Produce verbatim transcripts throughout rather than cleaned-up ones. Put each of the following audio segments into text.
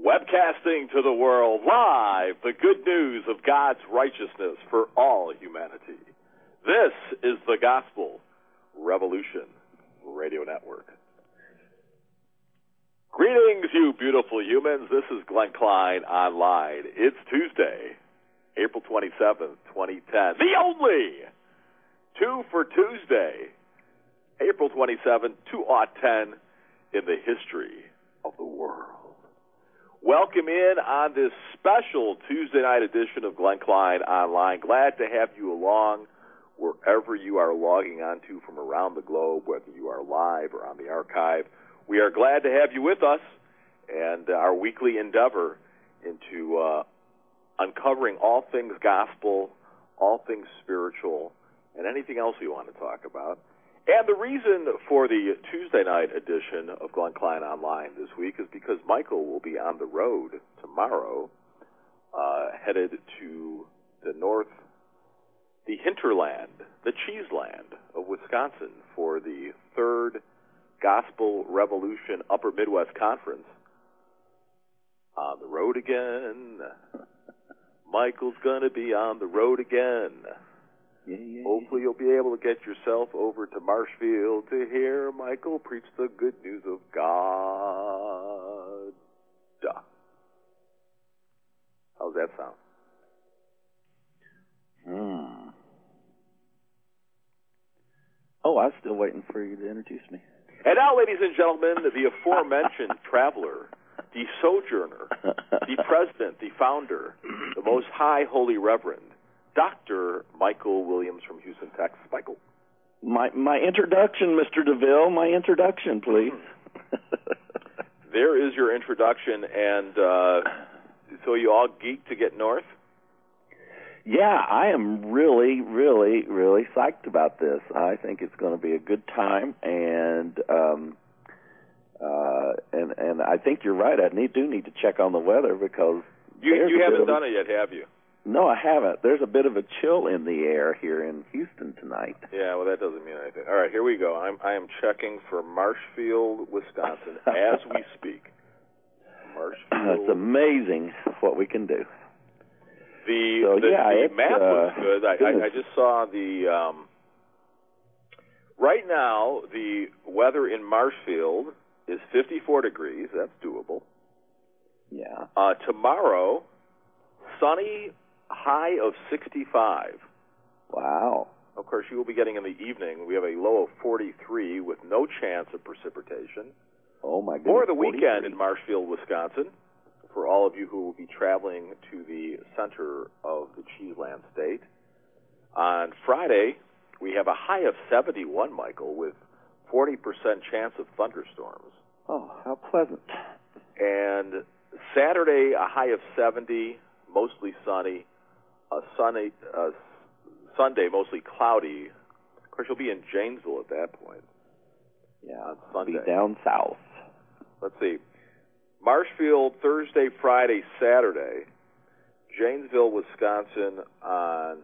Webcasting to the world live, the good news of God's righteousness for all humanity. This is the Gospel Revolution Radio Network. Greetings, you beautiful humans. This is Glenn Klein Online. It's Tuesday, April twenty-seventh, twenty ten. The only two for Tuesday, April twenty-seventh, two thousand ten, in the history of the world. Welcome in on this special Tuesday night edition of Glenn Klein Online. Glad to have you along wherever you are logging onto from around the globe, whether you are live or on the archive. We are glad to have you with us and our weekly endeavor into uh, uncovering all things gospel, all things spiritual, and anything else we want to talk about. And the reason for the Tuesday night edition of Glenn Klein Online this week is because Michael will be on the road tomorrow, uh, headed to the north, the hinterland, the cheese land of Wisconsin for the third Gospel Revolution Upper Midwest Conference. On the road again. Michael's going to be on the road again. Yeah, yeah, Hopefully you'll be able to get yourself over to Marshfield to hear Michael preach the good news of God. Duh. How's that sound? Hmm. Oh, I was still waiting for you to introduce me. And now, ladies and gentlemen, the aforementioned traveler, the sojourner, the president, the founder, the most high holy reverend, Doctor Michael Williams from Houston, Texas. Michael. My my introduction, Mister DeVille. My introduction, please. There is your introduction, and uh, so you all geeked to get north? Yeah, I am really, really, really psyched about this. I think it's going to be a good time, and um, uh, and and I think you're right. I need do need to check on the weather because you you haven't of, done it yet, have you? No, I haven't. There's a bit of a chill in the air here in Houston tonight. Yeah, well, that doesn't mean anything. All right, here we go. I'm I am checking for Marshfield, Wisconsin, as we speak. Marshfield. It's amazing what we can do. The so, the, yeah, the map looks uh, good. I, I, I just saw the um, right now the weather in Marshfield is fifty-four degrees. That's doable. Yeah. Uh, tomorrow, sunny. High of sixty-five. Wow. Of course, you will be getting in the evening. We have a low of forty-three with no chance of precipitation. Oh, my goodness. For the forty-three. weekend in Marshfield, Wisconsin, for all of you who will be traveling to the center of the Cheeseland State. On Friday, we have a high of seventy-one, Michael, with forty percent chance of thunderstorms. Oh, how pleasant. And Saturday, a high of seventy, mostly sunny. A sunny uh, Sunday, mostly cloudy. Of course, you'll be in Janesville at that point. Yeah, on Sunday. Be down south. Let's see. Marshfield, Thursday, Friday, Saturday. Janesville, Wisconsin on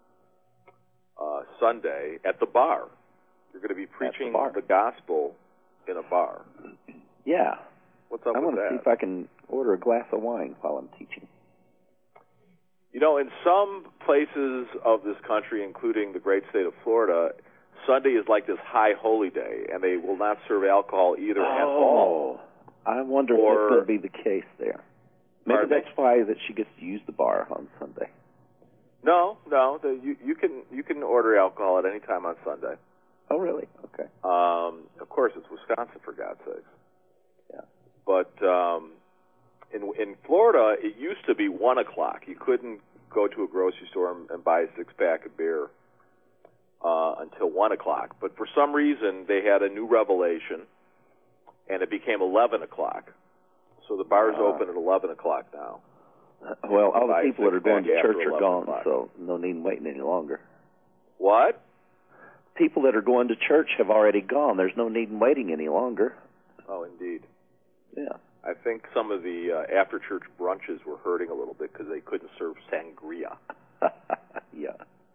uh, Sunday at the bar. You're going to be preaching the, the gospel in a bar. Yeah. What's up I with want to that? see if I can order a glass of wine while I'm teaching. You know, in some places of this country, including the great state of Florida, Sunday is like this high holy day, and they will not serve alcohol either oh, at all. I wonder or, if that's going to be the case there. Maybe pardon? that's why that she gets to use the bar on Sunday. No, no, the, you, you can you can order alcohol at any time on Sunday. Oh, really? Okay. Um, of course, it's Wisconsin, for God's sakes. Yeah. But um, in in Florida, it used to be one o'clock. You couldn't go to a grocery store and, and buy a six pack of beer uh, until one o'clock. But for some reason, they had a new revelation, and it became eleven o'clock. So the bar's uh, open at eleven o'clock now. Uh, well, all the people that are going to church are gone, o'clock. so no need in waiting any longer. What? People that are going to church have already gone. There's no need in waiting any longer. Oh, indeed. Yeah. I think some of the uh, after-church brunches were hurting a little bit because they couldn't serve sangria. Yeah.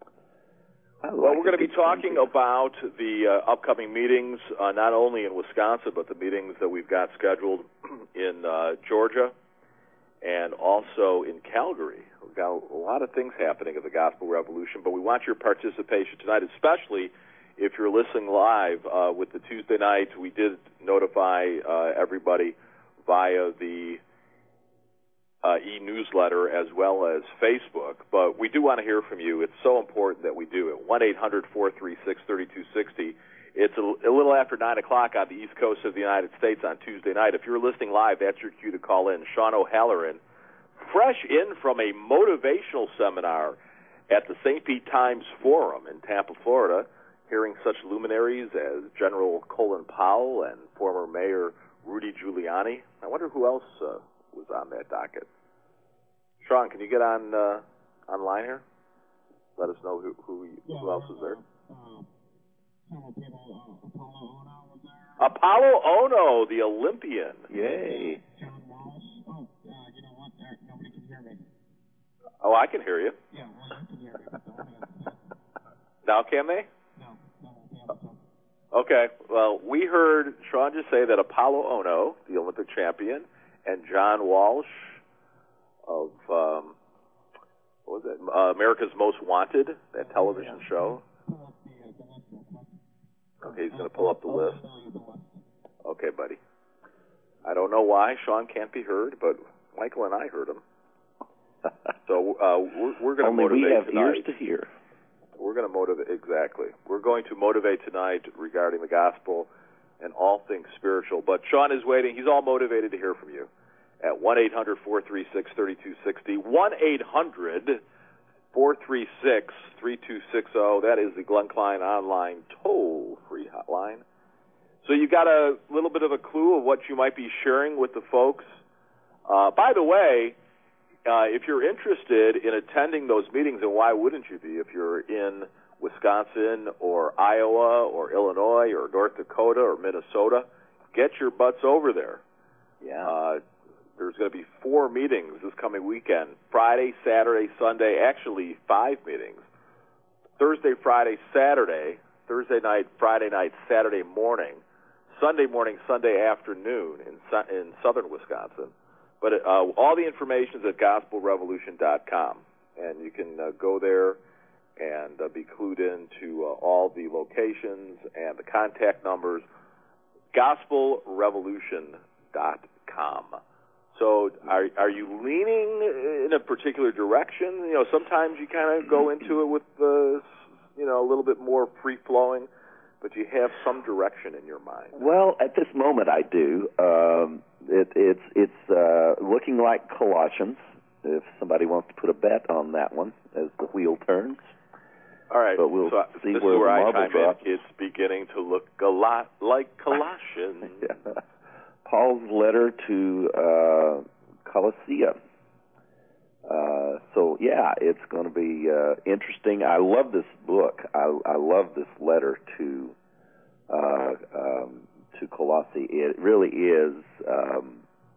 Well, we're going to be talking about the uh, upcoming meetings, uh, not only in Wisconsin, but the meetings that we've got scheduled in uh, Georgia and also in Calgary. We've got a lot of things happening at the Gospel Revolution, but we want your participation tonight, especially if you're listening live uh, with the Tuesday night. We did notify uh, everybody via the uh, e-newsletter as well as Facebook, but we do want to hear from you. It's so important that we do it. one eight hundred four three six three two six zero. It's a, a little after nine o'clock on the East Coast of the United States on Tuesday night. If you're listening live, that's your cue to call in. Sean O'Halloran, fresh in from a motivational seminar at the Saint Pete Times Forum in Tampa, Florida, hearing such luminaries as General Colin Powell and former Mayor Rudy Giuliani. I wonder who else uh, was on that docket. Sean, can you get on uh, online here? Let us know who who, yeah, who else is there. Uh, People, uh, Apollo Ono was there. Apollo Ono, the Olympian. Yay. John Walsh. Oh, uh, you know what? There, nobody can hear me. Oh, I can hear you. Yeah, well, you can hear me, but the audience can't. Now can they? No, no, they haven't. Okay, well, we heard Sean just say that Apollo Ono, the Olympic champion, and John Walsh of, um, what was it, uh, America's Most Wanted, that television yeah. show. Okay, he's going to pull up the list. Okay, buddy. I don't know why Sean can't be heard, but Michael and I heard him. So uh, we're, we're going to Only motivate we have tonight. ears to hear. We're going to motivate, exactly. We're going to motivate tonight regarding the gospel and all things spiritual. But Sean is waiting. He's all motivated to hear from you at one eight hundred four three six three two six zero. one eight hundred four three six three two six zero. That is the Glenn Klein online toll-free hotline. So you got a little bit of a clue of what you might be sharing with the folks. Uh, by the way, uh, if you're interested in attending those meetings, and why wouldn't you be if you're in Wisconsin or Iowa or Illinois or North Dakota or Minnesota, get your butts over there. Yeah. Uh, There's going to be four meetings this coming weekend, Friday, Saturday, Sunday, actually five meetings. Thursday, Friday, Saturday, Thursday night, Friday night, Saturday morning, Sunday morning, Sunday afternoon in in southern Wisconsin. But uh, all the information is at gospel revolution dot com, and you can uh, go there and uh, be clued into uh, all the locations and the contact numbers, gospel revolution dot com. So are are you leaning in a particular direction? You know, sometimes you kind of go into it with the, you know, a little bit more free-flowing, but you have some direction in your mind. Well, at this moment I do. Um, it, it's it's uh, looking like Colossians, if somebody wants to put a bet on that one as the wheel turns. All right, but we'll so see this where is where the I marble chime drops. in. It's beginning to look a lot like Colossians. Yeah. Paul's letter to uh, Colossia. Uh, so, yeah, it's going to be uh, interesting. I love this book. I, I love this letter to uh, um, to Colossae. It really is um,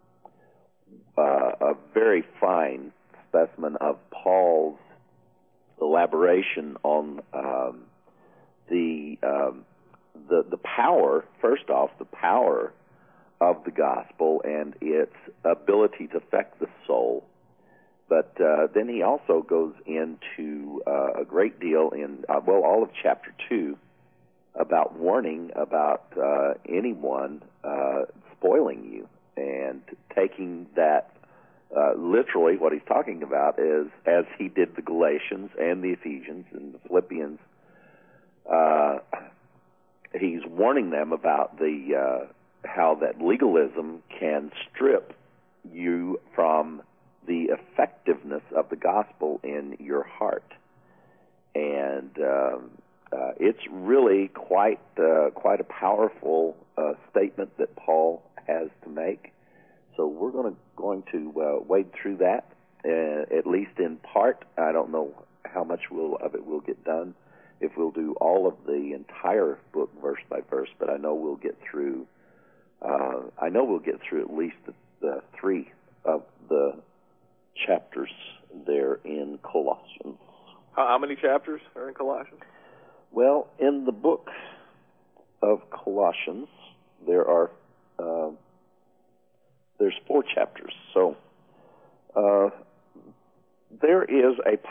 uh, a very fine specimen of Paul's elaboration on um, the um, the the power. First off, the power of the gospel and its ability to affect the soul. But uh, then he also goes into uh, a great deal in, uh, well, all of chapter two about warning about uh, anyone uh, spoiling you and taking that uh, literally. What he's talking about is, as he did the Galatians and the Ephesians and the Philippians, uh, he's warning them about the uh, how that legalism can strip you from the effectiveness of the gospel in your heart. And um, uh, it's really quite uh, quite a powerful uh, statement that Paul has to make. So we're going to going to uh, wade through that, uh, at least in part. I don't know how much we'll, of it will get done, if we'll do all of the entire book verse by verse, but I know we'll get through Uh, I know we'll get through at least the, the three of the chapters there in Colossians. How, how many chapters are in Colossians? Well, in the book of Colossians, there are uh, there's four chapters. So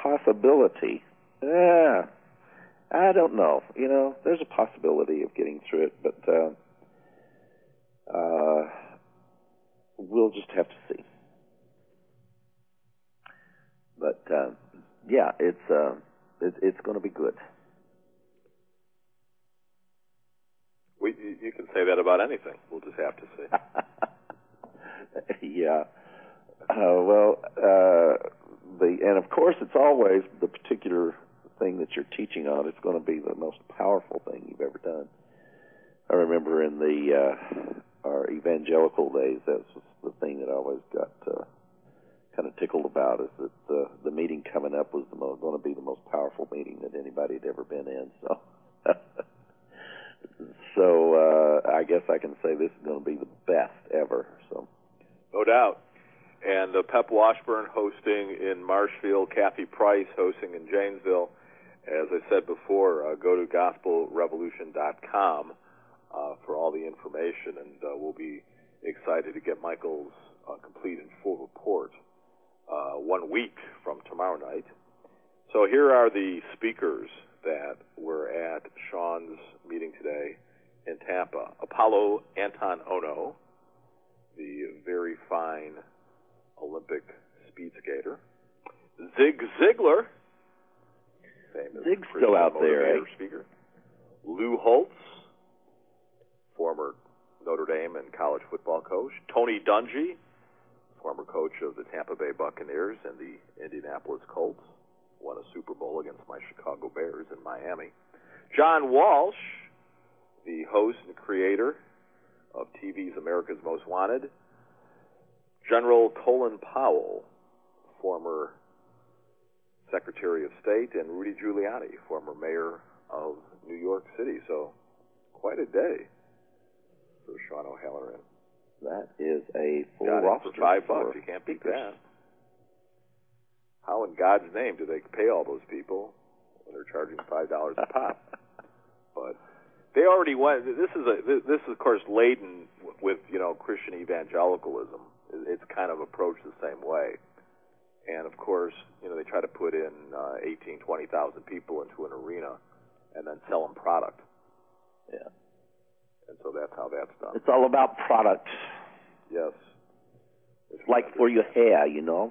possibility. Yeah, I don't know. You know, there's a possibility of getting through it, but uh, uh, we'll just have to see. But uh, yeah, it's uh, it, it's going to be good. We, you can say that about anything. We'll just have to see. Yeah. Uh, well, uh, the and of course it's always the particular thing that you're teaching on. It's going to be the most powerful thing you've ever done. I remember in the uh, our evangelical days, that was the thing that I always got uh, kind of tickled about, is that the the meeting coming up was the mo- going to be the most powerful meeting that anybody had ever been in. So. So uh, I guess I can say this is going to be the best ever. So, no doubt. And uh, Pep Washburn hosting in Marshfield, Kathy Price hosting in Janesville. As I said before, uh, go to gospel revolution dot com uh, for all the information, and uh, we'll be excited to get Michael's uh, complete and full report uh, one week from tomorrow night. So here are the speakers that were at Sean's meeting today in Tampa. Apollo Anton Ono, the very fine Olympic speed skater. Zig Ziglar, famous Zig's Christian still out there, eh? speaker. Lou Holtz, former Notre Dame and college football coach. Tony Dungy, former coach of the Tampa Bay Buccaneers and the Indianapolis Colts, won a Super Bowl against my Chicago Bears in Miami. John Walsh, the host and creator of T V's America's Most Wanted. General Colin Powell, former Secretary of State, and Rudy Giuliani, former mayor of New York City. So, quite a day for Sean O'Halloran. That is a full Got roster it for five for bucks. You can't beat speakers. that. How in God's name do they pay all those people when they're charging five dollars a pop? But they already went. This is a this is of course laden with you know Christian evangelicalism. It's kind of approached the same way, and of course you know they try to put in uh, eighteen, twenty thousand people into an arena, and then sell them product. Yeah, and so that's how that's done. It's all about product. Yes, it's like for your hair, you know.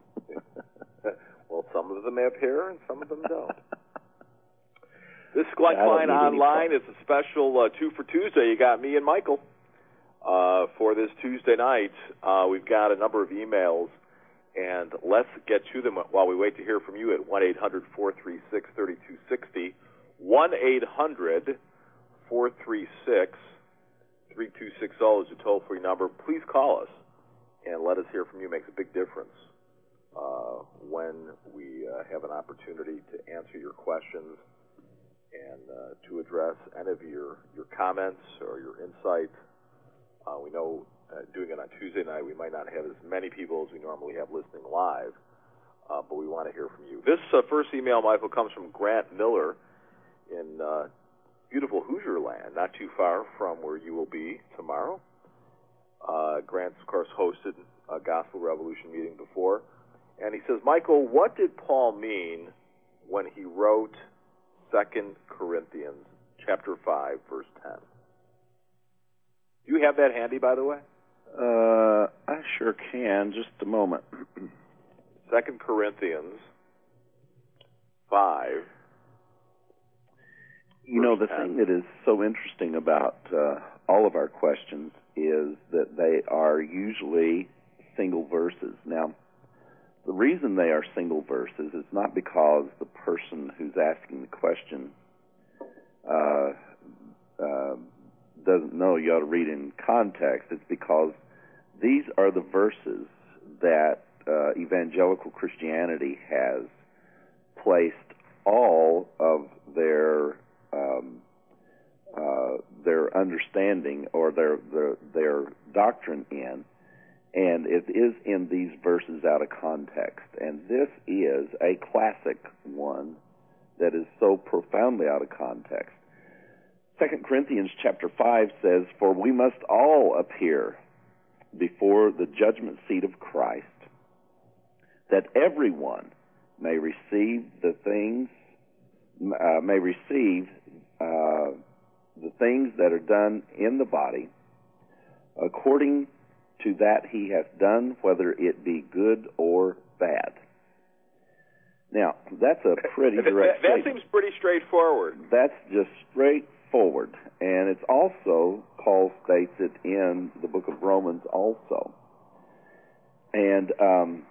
Well, some of them have hair and some of them don't. This is Glenn Klein Online. It's a special uh, two for Tuesday. You got me and Michael uh, for this Tuesday night. Uh, we've got a number of emails, and let's get to them while we wait to hear from you at one eight hundred, four three six, three two six zero. one eight hundred, four three six, three two six zero is a toll-free number. Please call us and let us hear from you. It makes a big difference uh, when we uh, have an opportunity to answer your questions and uh, to address any of your, your comments or your insight. Uh, we know uh, doing it on Tuesday night, we might not have as many people as we normally have listening live, uh, but we want to hear from you. This uh, first email, Michael, comes from Grant Miller in uh, beautiful Hoosier land, not too far from where you will be tomorrow. Uh, Grant's, of course, hosted a Gospel Revolution meeting before. And he says, Michael, what did Paul mean when he wrote Second Corinthians chapter five, verse ten? Do you have that handy, by the way? Uh, I sure can. Just a moment. Second Corinthians five. You know, the ten. thing that is so interesting about uh, all of our questions is that they are usually single verses. Now, the reason they are single verses is not because the person who's asking the question uh, uh, doesn't know you ought to read in context. It's because these are the verses that uh, evangelical Christianity has placed all of their um, uh, their understanding or their, their their doctrine in. And it is in these verses out of context. And this is a classic one that is so profoundly out of context. Second Corinthians chapter five says, "For we must all appear before the judgment seat of Christ, that everyone may receive the things, uh, may receive uh, the things that are done in the body, according to that he hath done, whether it be good or bad. Now, that's a pretty direct That, that statement. seems pretty straightforward. That's just straightforward. And it's also, Paul states it in the book of Romans also. And um,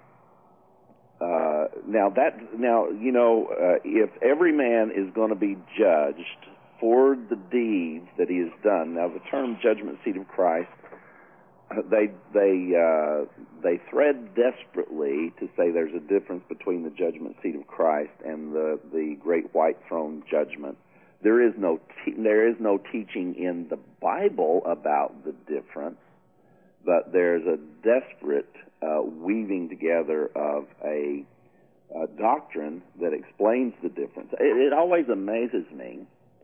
uh, now that, now, you know, uh, if every man is going to be judged for the deeds that he has done, now the term judgment seat of Christ, They they uh, they thread desperately to say there's a difference between the judgment seat of Christ and the, the great white throne judgment. There is no te- there is no teaching in the Bible about the difference, but there's a desperate uh, weaving together of a, a doctrine that explains the difference. It, it always amazes me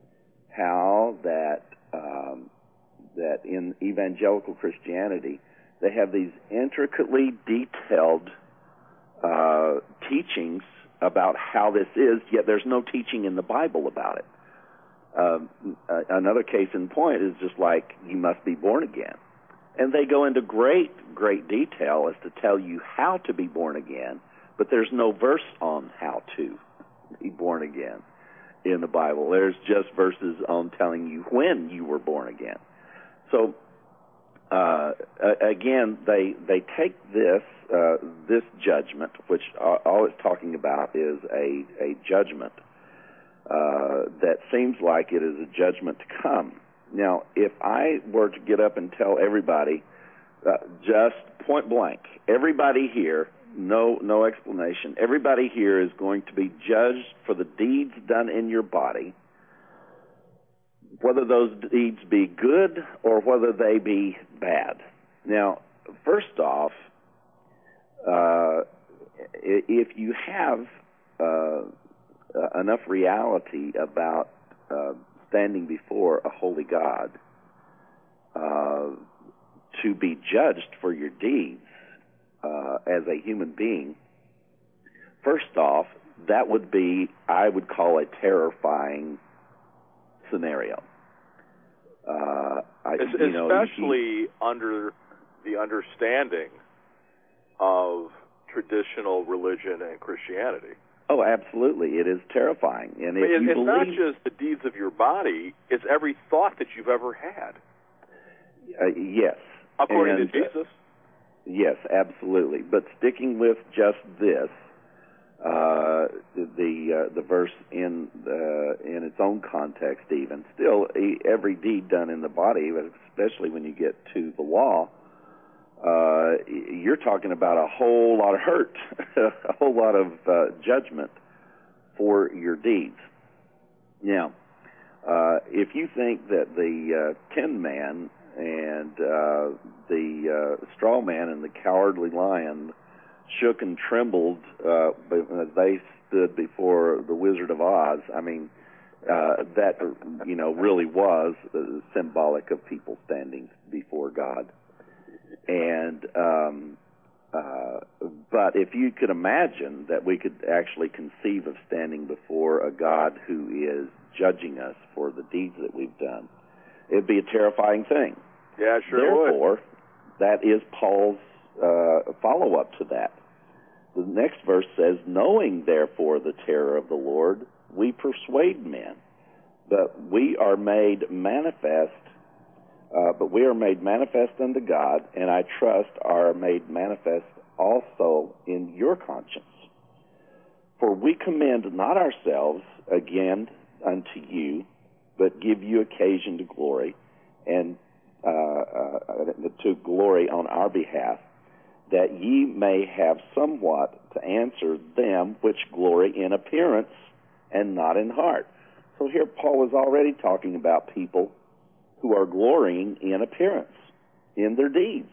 how that. Um, that in evangelical Christianity, they have these intricately detailed uh, teachings about how this is, yet there's no teaching in the Bible about it. Um, uh, another case in point is just like, you must be born again. And they go into great, great detail as to tell you how to be born again, but there's no verse on how to be born again in the Bible. There's just verses on telling you when you were born again. So, uh, again, they they take this uh, this judgment, which all it's talking about is a, a judgment uh, that seems like it is a judgment to come. Now, if I were to get up and tell everybody, uh, just point blank, everybody here, no no explanation, everybody here is going to be judged for the deeds done in your body, whether those deeds be good or whether they be bad. Now, first off, uh, if you have uh, enough reality about uh, standing before a holy God uh, to be judged for your deeds uh, as a human being, first off, that would be, I would call a terrifying scenario. Uh, I, Es- you know, especially you, under the understanding of traditional religion and Christianity. Oh, absolutely. It is terrifying. And if But it- you it's believe, not just the deeds of your body, it's every thought that you've ever had. Uh, yes. According and, to Jesus? Uh, yes, absolutely. But sticking with just this, uh, the uh, the verse in uh, in its own context, even still, every deed done in the body, especially when you get to the law, uh, you're talking about a whole lot of hurt, a whole lot of uh, judgment for your deeds. Now, uh, if you think that the uh, Tin Man and uh, the uh, Straw Man and the Cowardly Lion shook and trembled uh, as they stood before the Wizard of Oz, I mean, uh, that, you know, really was uh, symbolic of people standing before God. And, um, uh, but if you could imagine that we could actually conceive of standing before a God who is judging us for the deeds that we've done, it'd be a terrifying thing. Yeah, sure Therefore, would. that is Paul's uh, follow-up to that. The next verse says, knowing therefore the terror of the Lord, we persuade men, but we are made manifest, uh, but we are made manifest unto God, and I trust are made manifest also in your conscience. For we commend not ourselves again unto you, but give you occasion to glory, and uh, uh, to glory on our behalf, that ye may have somewhat to answer them which glory in appearance and not in heart. So here Paul is already talking about people who are glorying in appearance, in their deeds,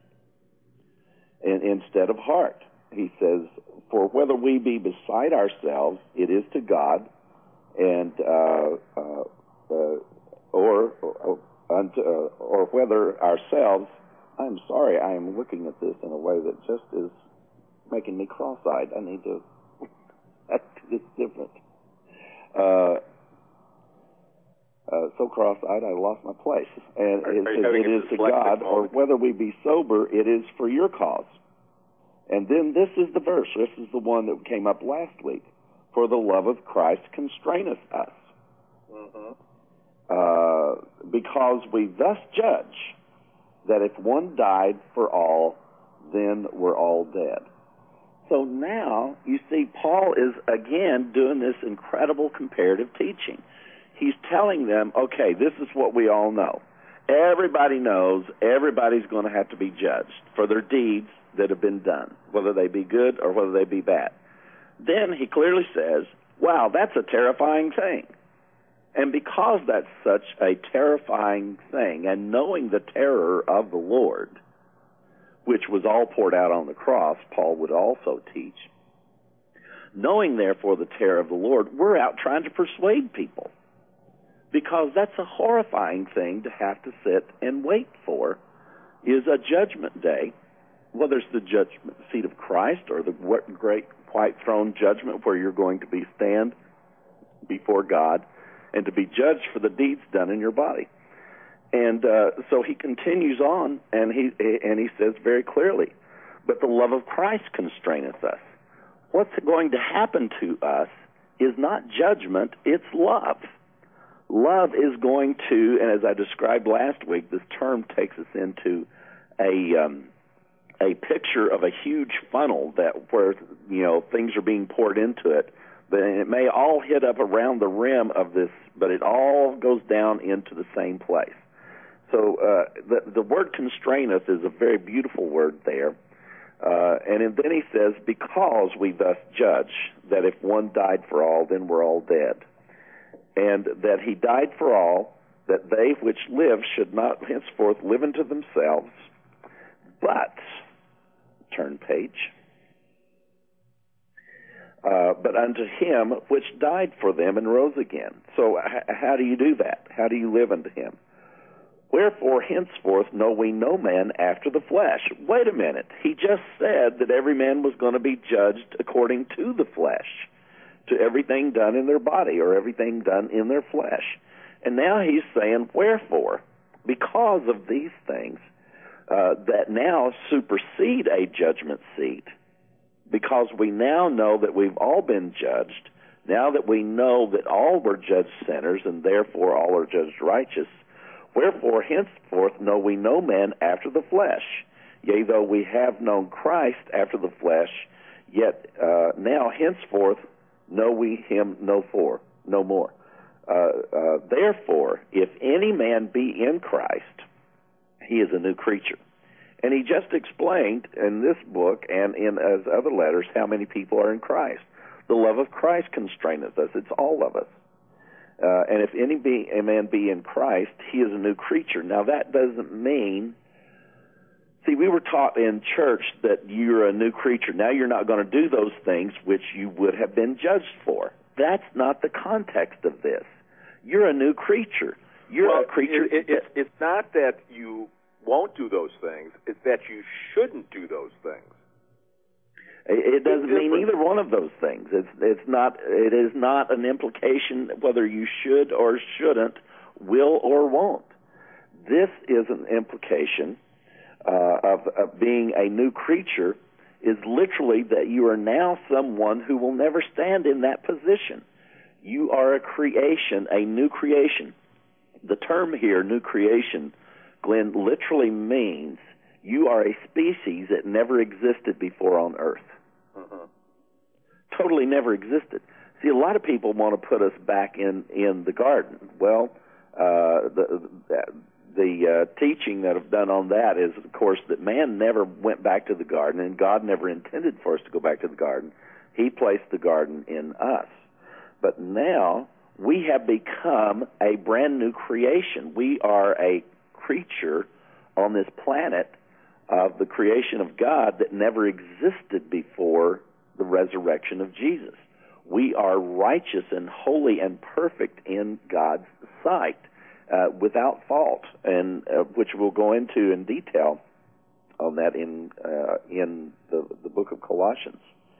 and instead of heart. He says, for whether we be beside ourselves, it is to God, and uh, uh, uh, or or, unto, uh, or whether ourselves. I'm sorry, I am looking at this in a way that just is making me cross-eyed. I need to It's different. Uh, uh, so cross-eyed, I lost my place. And Are, it, are it is to God, or whether we be sober, it is for your cause. And then this is the verse. This is the one that came up last week. For the love of Christ constraineth us. Mm-hmm. Uh, because we thus judge that if one died for all, then we're all dead. So now, you see, Paul is, again, doing this incredible comparative teaching. He's telling them, okay, this is what we all know. Everybody knows everybody's going to have to be judged for their deeds that have been done, whether they be good or whether they be bad. Then he clearly says, wow, that's a terrifying thing. And because that's such a terrifying thing, and knowing the terror of the Lord, which was all poured out on the cross, Paul would also teach, knowing therefore the terror of the Lord, we're out trying to persuade people. Because that's a horrifying thing to have to sit and wait for, is a judgment day, whether it's the judgment seat of Christ or the great white throne judgment where you're going to be stand before God and to be judged for the deeds done in your body. And uh, so he continues on, and he and he says very clearly, but the love of Christ constraineth us. What's going to happen to us is not judgment, it's love. Love is going to, and as I described last week, this term takes us into a um, a picture of a huge funnel that where you know things are being poured into it, but it may all hit up around the rim of this, but it all goes down into the same place. So uh, the the word constraineth is a very beautiful word there, uh, and then he says, because we thus judge that if one died for all, then we're all dead. And that he died for all, that they which live should not henceforth live unto themselves, but, turn page, uh, but unto him which died for them and rose again. So h- how do you do that? How do you live unto him? Wherefore henceforth know we no man after the flesh. Wait a minute. He just said that every man was going to be judged according to the flesh, to everything done in their body or everything done in their flesh. And now he's saying, wherefore, because of these things uh, that now supersede a judgment seat, because we now know that we've all been judged, now that we know that all were judged sinners and therefore all are judged righteous, wherefore henceforth know we no man after the flesh. Yea, though we have known Christ after the flesh, yet uh, now henceforth know we him no for, no more. Uh, uh, therefore, if any man be in Christ, he is a new creature. And he just explained in this book and in his other letters how many people are in Christ. The love of Christ constraineth us. It's all of us. Uh, and if any be, a man be in Christ, he is a new creature. Now, that doesn't mean... See, we were taught in church that you're a new creature. Now you're not going to do those things which you would have been judged for. That's not the context of this. You're a new creature. You're well, a creature... It, it, it's, it's not that you won't do those things. It's that you shouldn't do those things. It, it doesn't mean either one of those things. It's it's not. It is not an implication whether you should or shouldn't, will or won't. This is an implication Uh, of, of being a new creature, is literally that you are now someone who will never stand in that position. You are a creation, a new creation. The term here, new creation, Glenn, literally means you are a species that never existed before on earth. Uh-huh. Totally never existed. See, a lot of people want to put us back in, in the garden. Well, uh, the, the The uh, teaching that I've done on that is, of course, that man never went back to the garden, and God never intended for us to go back to the garden. He placed the garden in us. But now we have become a brand new creation. We are a creature on this planet of the creation of God that never existed before the resurrection of Jesus. We are righteous and holy and perfect in God's sight. Uh, without fault, and uh, which we'll go into in detail on that in uh, in the, the book of Colossians.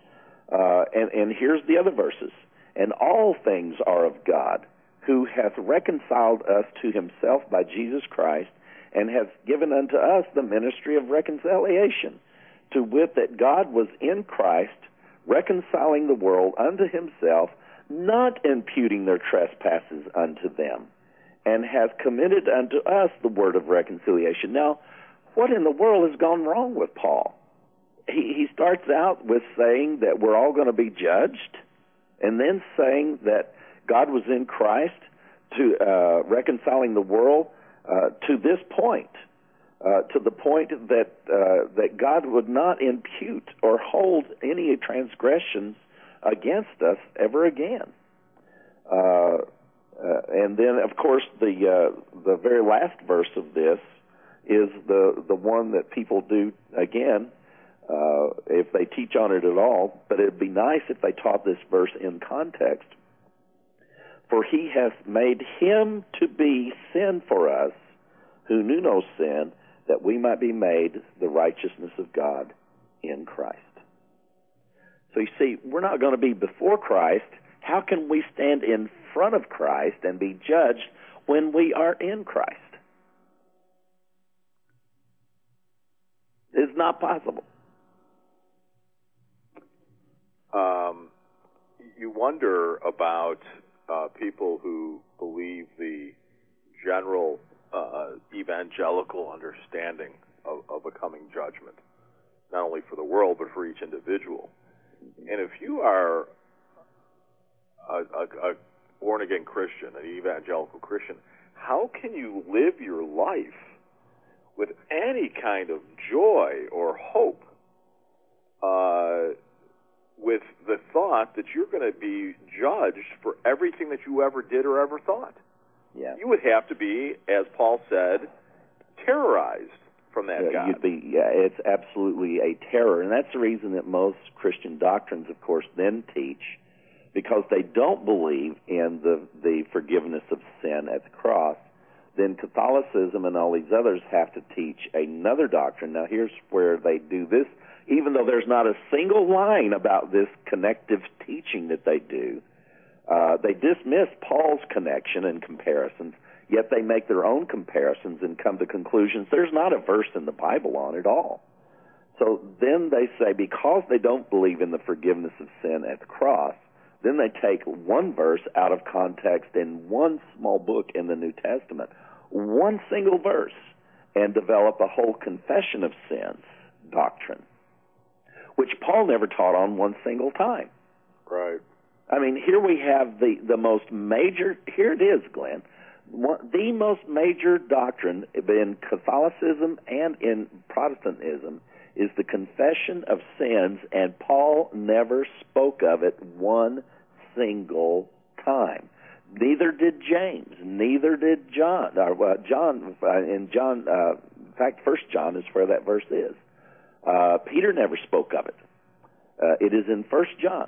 Uh, and, and here's the other verses. And all things are of God, who hath reconciled us to himself by Jesus Christ, and hath given unto us the ministry of reconciliation, to wit, that God was in Christ, reconciling the world unto himself, not imputing their trespasses unto them, and hath committed unto us the word of reconciliation. Now, what in the world has gone wrong with Paul? He, he starts out with saying that we're all going to be judged, and then saying that God was in Christ to uh, reconciling the world uh, to this point, uh, to the point that uh, that God would not impute or hold any transgressions against us ever again. Uh, uh, and then, of course, the uh, the very last verse of this is the the one that people do again uh, if they teach on it at all. But it'd be nice if they taught this verse in context. For he hath made him to be sin for us, who knew no sin, that we might be made the righteousness of God in Christ. So you see, we're not going to be before Christ. How can we stand in front of Christ and be judged when we are in Christ? It's not possible. Um, you wonder about uh, people who believe the general uh, evangelical understanding of, of a coming judgment, not only for the world but for each individual. And if you are a, a, a born-again Christian, an evangelical Christian, how can you live your life with any kind of joy or hope uh, with the thought that you're going to be judged for everything that you ever did or ever thought? Yeah. You would have to be, as Paul said, terrorized from that Yeah, God. you'd be, yeah, it's absolutely a terror. And that's the reason that most Christian doctrines, of course, then teach, because they don't believe in the, the forgiveness of sin at the cross, then Catholicism and all these others have to teach another doctrine. Now, here's where they do this. Even though there's not a single line about this connective teaching that they do, uh, they dismiss Paul's connection and comparisons, yet they make their own comparisons and come to conclusions there's not a verse in the Bible on it all. So then they say, because they don't believe in the forgiveness of sin at the cross, then they take one verse out of context in one small book in the New Testament, one single verse, and develop a whole confession of sins doctrine, which Paul never taught on one single time. Right. I mean, here we have the, the most major, here it is, Glenn, one, the most major doctrine in Catholicism and in Protestantism is the confession of sins, and Paul never spoke of it one single time. Neither did James, neither did John. Uh, John, uh, in John, uh, in fact, First John is where that verse is. Uh, Peter never spoke of it. Uh, it is in First John,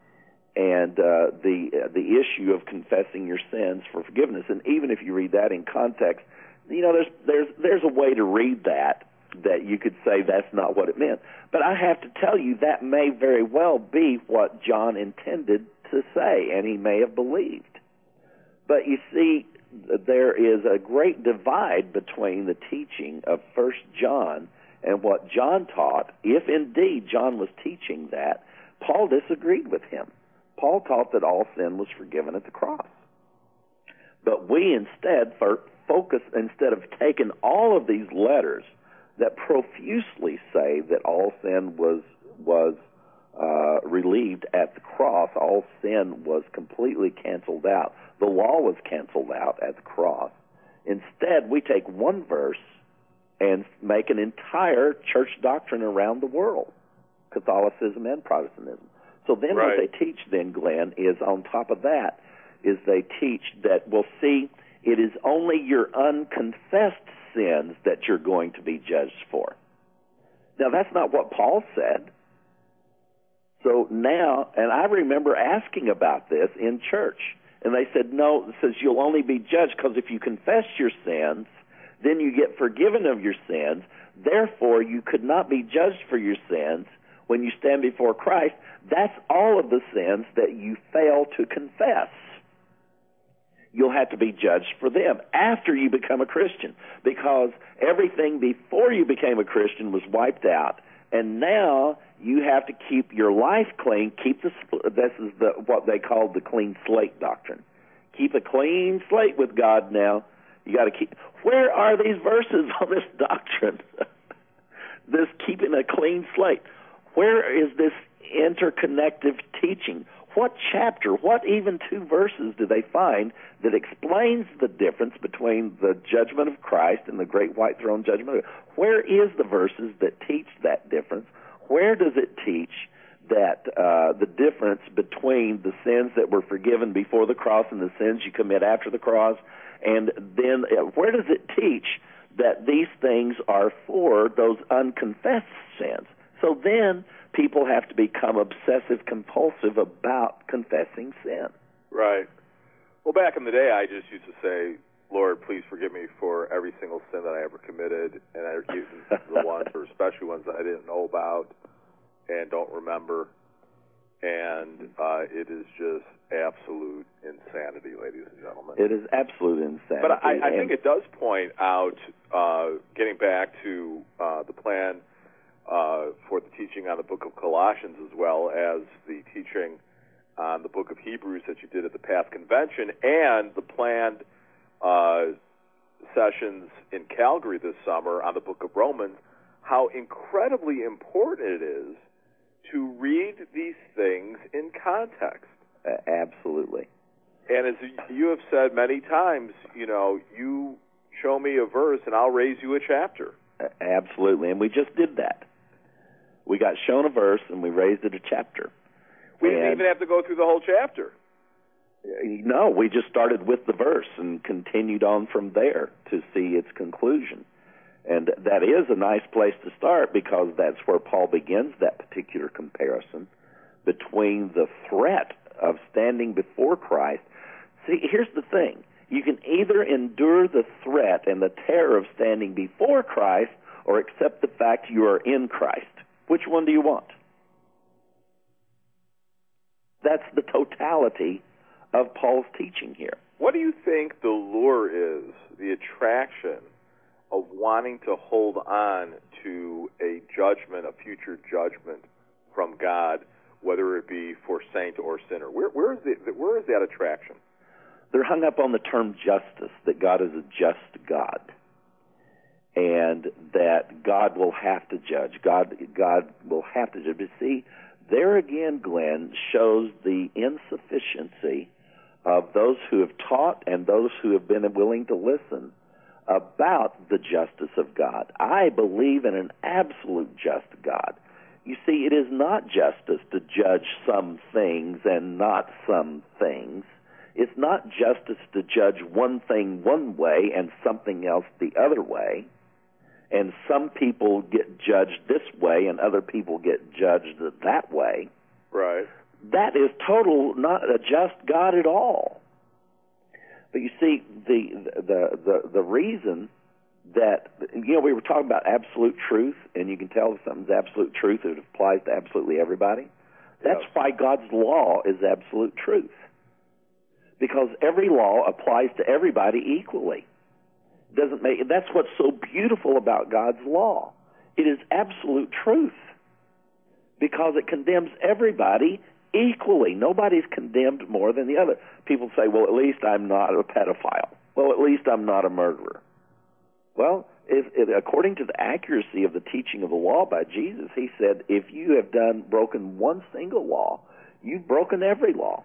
and uh, the uh, the issue of confessing your sins for forgiveness. And even if you read that in context, you know, there's there's there's a way to read that that you could say that's not what it meant. But I have to tell you that may very well be what John intended to say, and he may have believed. But you see, there is a great divide between the teaching of First John and what John taught. If indeed John was teaching that, Paul disagreed with him. Paul taught that all sin was forgiven at the cross. But we instead for focus, instead of taking all of these letters that profusely say that all sin was was uh, relieved at the cross, all sin was completely canceled out, the law was canceled out at the cross. Instead, we take one verse and make an entire church doctrine around the world, Catholicism and Protestantism. So then right. what they teach then, Glenn, is on top of that, is they teach that, well, see, it is only your unconfessed sins that you're going to be judged for. Now, that's not what Paul said. So now, and I remember asking about this in church, and they said, no, it says you'll only be judged because if you confess your sins, then you get forgiven of your sins. Therefore, you could not be judged for your sins when you stand before Christ, that's all of the sins that you fail to confess. You'll have to be judged for them after you become a Christian, because everything before you became a Christian was wiped out, and now you have to keep your life clean. Keep the this is the what they call the clean slate doctrine. Keep a clean slate with God now. You got to keep. Where are these verses on this doctrine? This keeping a clean slate. Where is this interconnective teaching? What chapter, what even two verses do they find that explains the difference between the judgment of Christ and the great white throne judgment? Where is the verses that teach that difference? Where does it teach that uh, the difference between the sins that were forgiven before the cross and the sins you commit after the cross? And then uh, where does it teach that these things are for those unconfessed sins? So then people have to become obsessive-compulsive about confessing sin. Right. Well, back in the day, I just used to say, Lord, please forgive me for every single sin that I ever committed, and I even the ones, or especially ones that I didn't know about and don't remember. And uh, it is just absolute insanity, ladies and gentlemen. It is absolute insanity. But I, I think it does point out, uh, getting back to uh, the plan uh, for the teaching on the book of Colossians, as well as the teaching on the book of Hebrews that you did at the past convention, and the planned uh, sessions in Calgary this summer on the book of Romans, how incredibly important it is to read these things in context. Uh, absolutely. And as you have said many times, you know, you show me a verse and I'll raise you a chapter. Uh, absolutely. And we just did that. We got shown a verse and we raised it a chapter. We and didn't even have to go through the whole chapter. No, we just started with the verse and continued on from there to see its conclusion. And that is a nice place to start, because that's where Paul begins that particular comparison between the threat of standing before Christ. See, here's the thing. You can either endure the threat and the terror of standing before Christ or accept the fact you are in Christ. Which one do you want? That's the totality of Paul's teaching here. What do you think the lure is, the attraction of wanting to hold on to a judgment, a future judgment from God, whether it be for saint or sinner? Where, where, is, the, where is that attraction? They're hung up on the term justice, that God is a just God, and that God will have to judge. God, God will have to judge. But see, there again, Glenn, shows the insufficiency of those who have taught and those who have been willing to listen about the justice of God. I believe in an absolute just God. You see, it is not justice to judge some things and not some things. It's not justice to judge one thing one way and something else the other way. And some people get judged this way and other people get judged that way. Right. That is total, not a just God at all. But you see, the the the the reason that, you know, we were talking about absolute truth, and you can tell if something's absolute truth, it applies to absolutely everybody. That's Yes. why God's law is absolute truth, because every law applies to everybody equally. Doesn't make that's what's so beautiful about God's law. It is absolute truth, because it condemns everybody equally. Nobody's condemned more than the other. People say, well, at least I'm not a pedophile. Well, at least I'm not a murderer. Well, if, if, according to the accuracy of the teaching of the law by Jesus, he said, if you have done broken one single law, you've broken every law.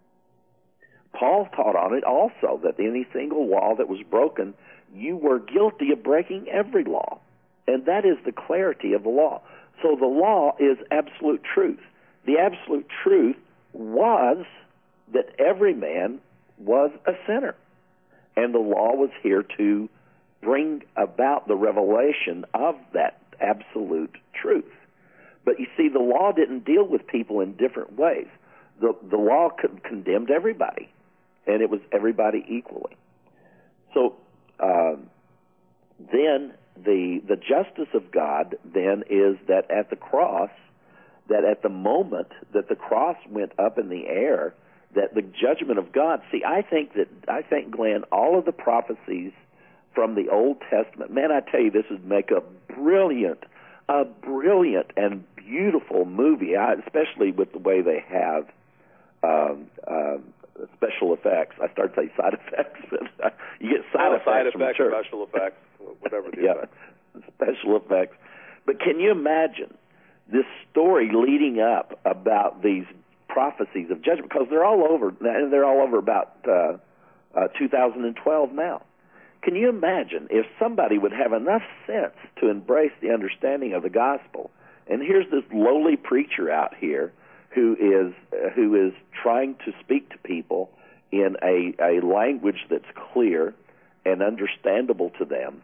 Paul taught on it also, that any single law that was broken, you were guilty of breaking every law. And that is the clarity of the law. So the law is absolute truth. The absolute truth was that every man was a sinner. And the law was here to bring about the revelation of that absolute truth. But you see, the law didn't deal with people in different ways. The, the law con- condemned everybody, and it was everybody equally. So um, then the the justice of God then is that at the cross, that at the moment that the cross went up in the air, that the judgment of God. See, I think that I think, Glenn, all of the prophecies from the Old Testament. Man, I tell you, this would make a brilliant, a brilliant and beautiful movie. I, especially with the way they have um, um, special effects. I start to say side effects, but uh, you get side well, effects side from effects, church. special effects, whatever the yeah, effects. Special effects. But can you imagine this story leading up about these prophecies of judgment? Because they're all over, and they're all over about uh, uh, two thousand twelve now. Can you imagine if somebody would have enough sense to embrace the understanding of the gospel? And here's this lowly preacher out here who is uh, who is trying to speak to people in a, a language that's clear and understandable to them,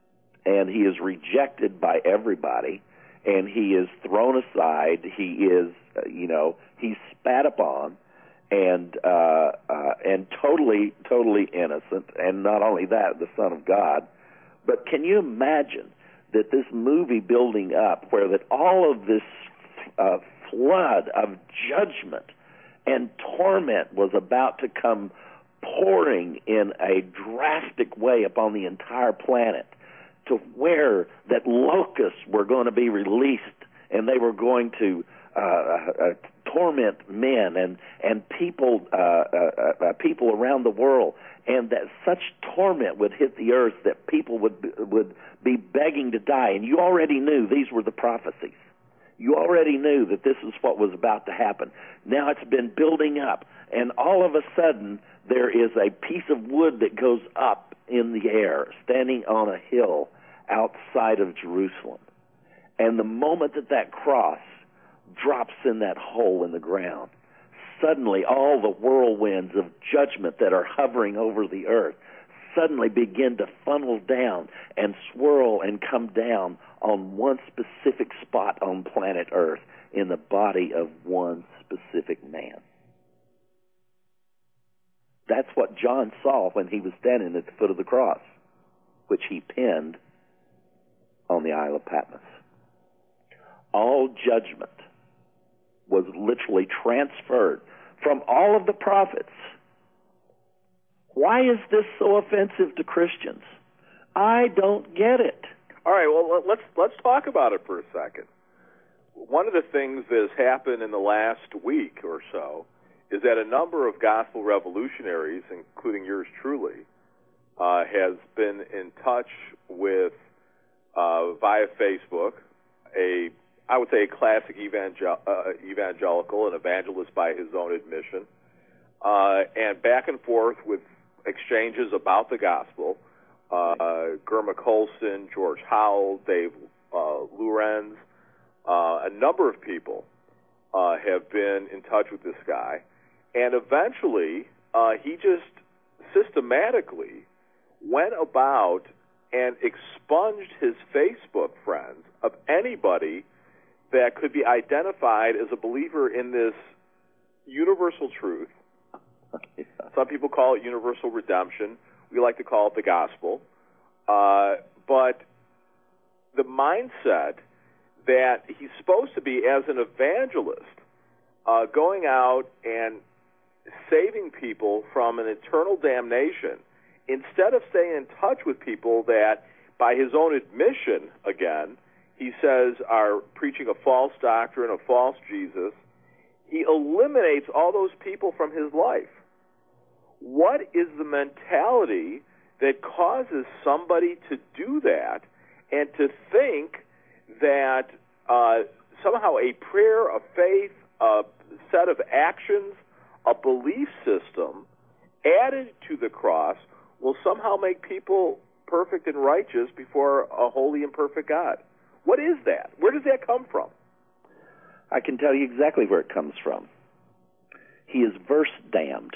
and he is rejected by everybody, and he is thrown aside. He is, uh, you know, he's spat upon, and uh, uh, and totally, totally innocent. And not only that, the Son of God. But can you imagine that this movie building up, where that all of this uh, flood of judgment and torment was about to come pouring in a drastic way upon the entire planet, to where that locusts were going to be released, and they were going to uh, uh, torment men and and people uh, uh, uh, people around the world, and that such torment would hit the earth that people would be, would be begging to die. And you already knew these were the prophecies. You already knew that this is what was about to happen. Now it's been building up, and all of a sudden there is a piece of wood that goes up in the air, standing on a hill outside of Jerusalem. And the moment that that cross drops in that hole in the ground, suddenly all the whirlwinds of judgment that are hovering over the earth suddenly begin to funnel down and swirl and come down on one specific spot on planet Earth, in the body of one specific man. That's what John saw when he was standing at the foot of the cross, which he pinned on the Isle of Patmos. All judgment was literally transferred from all of the prophets. Why is this so offensive to Christians? I don't get it. All right, well, let's let's talk about it for a second. One of the things that has happened in the last week or so is that a number of gospel revolutionaries, including yours truly, uh, has been in touch with, uh, via Facebook, a, I would say a classic evangel- uh, evangelical, an evangelist by his own admission, uh, and back and forth with exchanges about the gospel. Uh, Germa Colson, George Howell, Dave uh, Lorenz, uh, a number of people uh, have been in touch with this guy. And eventually, uh, he just systematically went about and expunged his Facebook friends of anybody that could be identified as a believer in this universal truth. Yeah. Some people call it universal redemption. We like to call it the gospel. Uh, but the mindset that he's supposed to be, as an evangelist, uh, going out and saving people from an eternal damnation, instead of staying in touch with people that, by his own admission, again, he says are preaching a false doctrine, a false Jesus, he eliminates all those people from his life. What is the mentality that causes somebody to do that and to think that uh, somehow a prayer, a faith, a set of actions, a belief system added to the cross will somehow make people perfect and righteous before a holy and perfect God? What is that? Where does that come from? I can tell you exactly where it comes from. He is verse damned.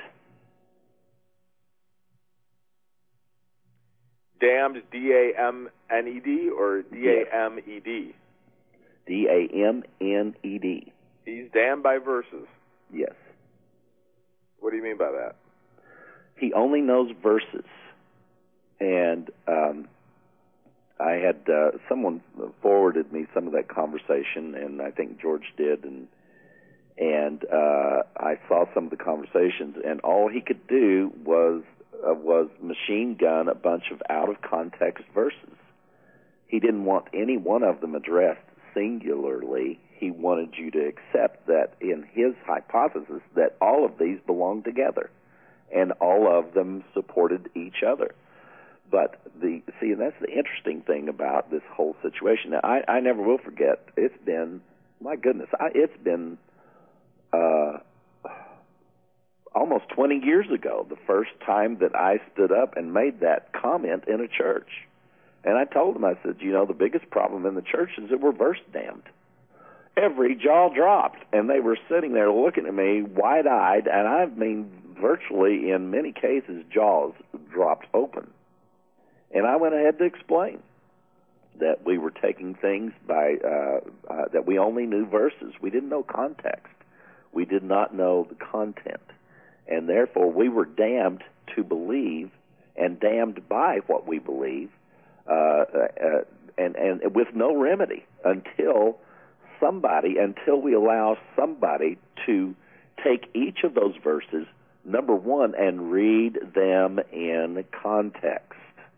Damned, D A M N E D or D A M E D? D A M N E D. He's damned by verses. Yes. What do you mean by that? He only knows verses. And um, I had uh, someone forwarded me some of that conversation, and I think George did, and and uh, I saw some of the conversations, and all he could do was uh, was machine gun a bunch of out of context verses. He didn't want any one of them addressed singularly. He wanted you to accept that in his hypothesis that all of these belong together, and all of them supported each other. But the see, and that's the interesting thing about this whole situation. Now, I, I never will forget. It's been, my goodness, I, it's been uh, almost twenty years ago, the first time that I stood up and made that comment in a church. And I told them, I said, you know, the biggest problem in the church is that we're verse damned. Every jaw dropped, and they were sitting there looking at me wide-eyed, and I mean, virtually in many cases, jaws dropped open. And I went ahead to explain that we were taking things by, uh, uh, that we only knew verses. We didn't know context. We did not know the content. And therefore, we were damned to believe and damned by what we believe, uh, uh, and, and with no remedy until somebody, until we allow somebody to take each of those verses, number one, and read them in context.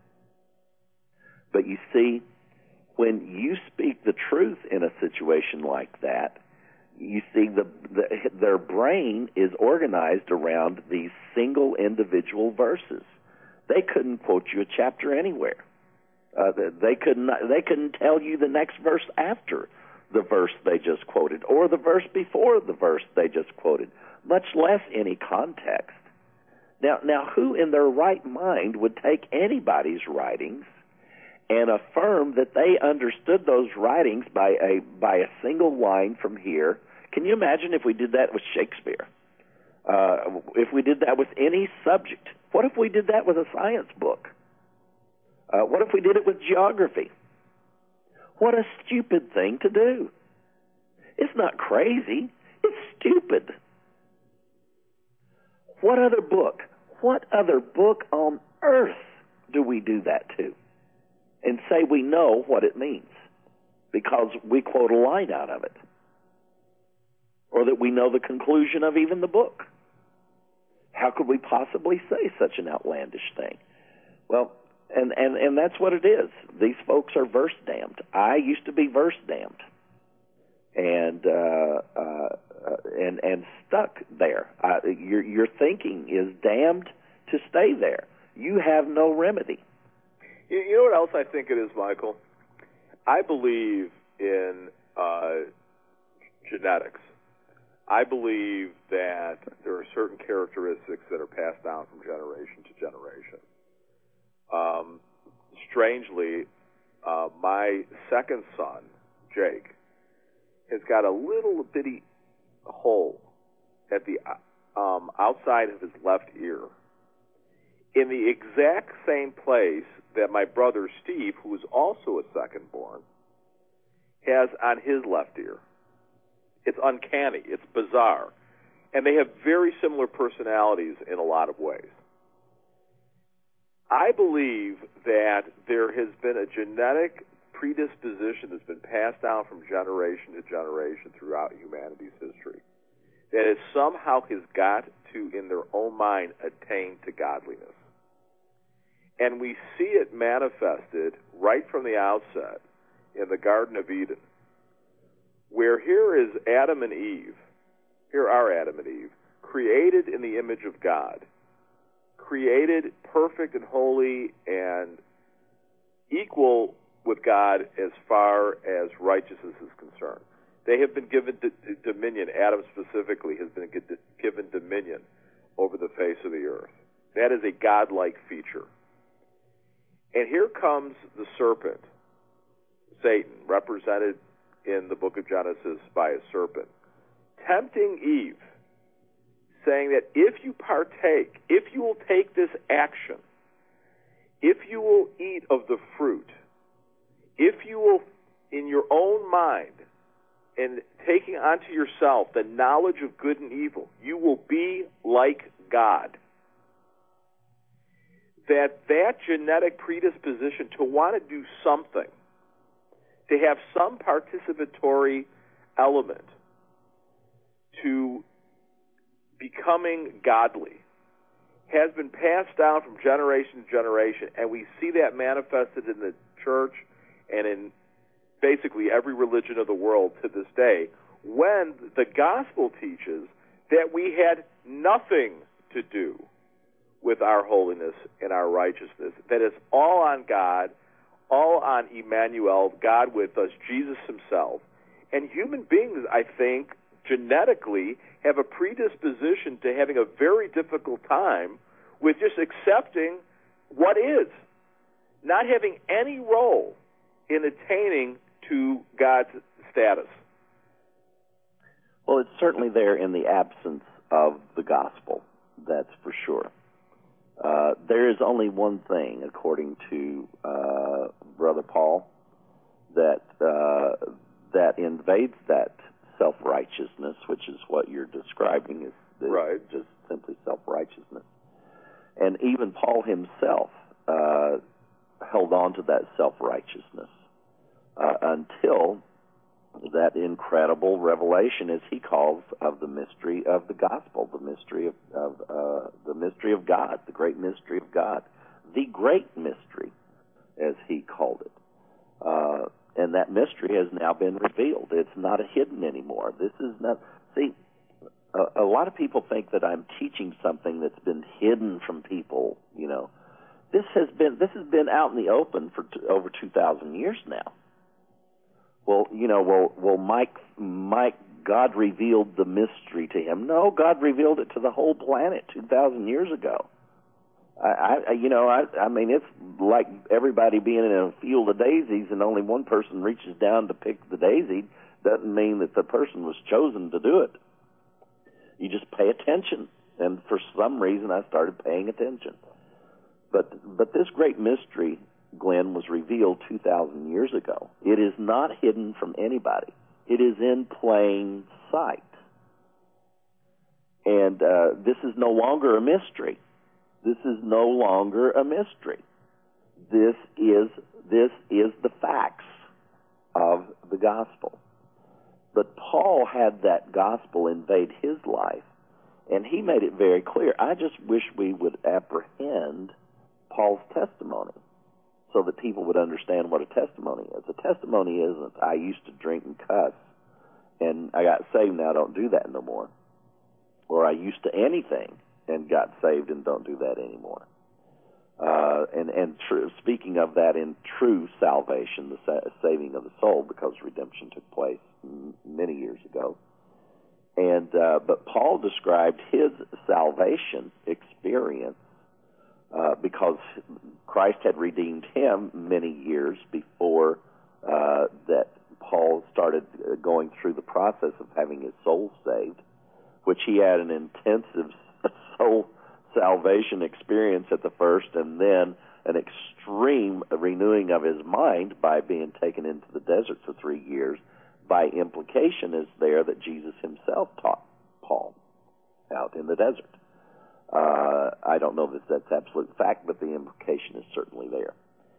But you see, when you speak the truth in a situation like that, you see the, the their brain is organized around these single individual verses. They couldn't quote you a chapter anywhere. Uh, they couldn't they couldn't tell you the next verse after the verse they just quoted, or the verse before the verse they just quoted, much less any context. Now, now, who in their right mind would take anybody's writings and affirm that they understood those writings by a by a single line from here? Can you imagine if we did that with Shakespeare? Uh, if we did that with any subject? What if we did that with a science book? Uh, what if we did it with geography? What a stupid thing to do. It's not crazy. It's stupid. What other book, what other book on earth do we do that to and say we know what it means because we quote a line out of it, or that we know the conclusion of even the book? How could we possibly say such an outlandish thing? Well, and, and, and that's what it is. These folks are verse damned. I used to be verse damned, and uh, uh, and and stuck there. Uh, your your thinking is damned to stay there. You have no remedy. You, you know what else I think it is, Michael? I believe in uh, genetics. I believe that there are certain characteristics that are passed down from generation to generation. Um, strangely, uh, my second son, Jake, has got a little bitty hole at the um, outside of his left ear, in the exact same place that my brother Steve, who is also a second-born, has on his left ear. It's uncanny. It's bizarre. And they have very similar personalities in a lot of ways. I believe that there has been a genetic predisposition that's been passed down from generation to generation throughout humanity's history that it somehow has got to, in their own mind, attain to godliness. And we see it manifested right from the outset in the Garden of Eden, where here is Adam and Eve, here are Adam and Eve, created in the image of God, created perfect and holy and equal with God as far as righteousness is concerned. They have been given d- dominion. Adam specifically has been g- given dominion over the face of the earth. That is a godlike feature. And here comes the serpent, Satan, represented in the book of Genesis by a serpent, tempting Eve, saying that if you partake, if you will take this action, if you will eat of the fruit, if you will, in your own mind, and taking onto yourself the knowledge of good and evil, you will be like God. that that genetic predisposition to want to do something, to have some participatory element to becoming godly, has been passed down from generation to generation, and we see that manifested in the church and in basically every religion of the world to this day, when the gospel teaches that we had nothing to do with our holiness and our righteousness, that it's all on God, all on Emmanuel, God with us, Jesus himself. And human beings, I think, genetically have a predisposition to having a very difficult time with just accepting what is, not having any role in attaining to God's status. Well, it's certainly there in the absence of the gospel, that's for sure. Uh, there is only one thing, according to uh, Brother Paul, that uh, that invades that self-righteousness, which is what you're describing, is, is right. just simply self-righteousness. And even Paul himself uh, held on to that self-righteousness uh, until that incredible revelation, as he calls, of the mystery of the gospel, the mystery of, of uh, the mystery of God, the great mystery of God, the great mystery, as he called it. Uh, and that mystery has now been revealed. It's not hidden anymore. This is not. See, a, a lot of people think that I'm teaching something that's been hidden from people. You know, this has been this has been out in the open for t- over two thousand years now. Well, you know, well, well, Mike, Mike, God revealed the mystery to him. No, God revealed it to the whole planet two thousand years ago. I, I, you know, I, I mean, it's like everybody being in a field of daisies and only one person reaches down to pick the daisy. Doesn't mean that the person was chosen to do it. You just pay attention, and for some reason, I started paying attention. But, but this great mystery, Glenn, was revealed two thousand years ago. It is not hidden from anybody. It is in plain sight. And uh, this is no longer a mystery. This is no longer a mystery. This is this is the facts of the gospel. But Paul had that gospel invade his life, and he made it very clear. I just wish we would apprehend Paul's testimony, so that people would understand what a testimony is. A testimony isn't, I used to drink and cuss, and I got saved, now I don't do that no more. Or I used to anything and got saved and don't do that anymore. Uh, and and tr- speaking of that, in true salvation, the sa- saving of the soul, because redemption took place m- many years ago. And uh, but Paul described his salvation experience Uh, because Christ had redeemed him many years before uh, that Paul started going through the process of having his soul saved, which he had an intensive soul salvation experience at the first, and then an extreme renewing of his mind by being taken into the desert for three years. By implication is there that Jesus himself taught Paul out in the desert. Uh, I don't know that that's absolute fact, but the implication is certainly there.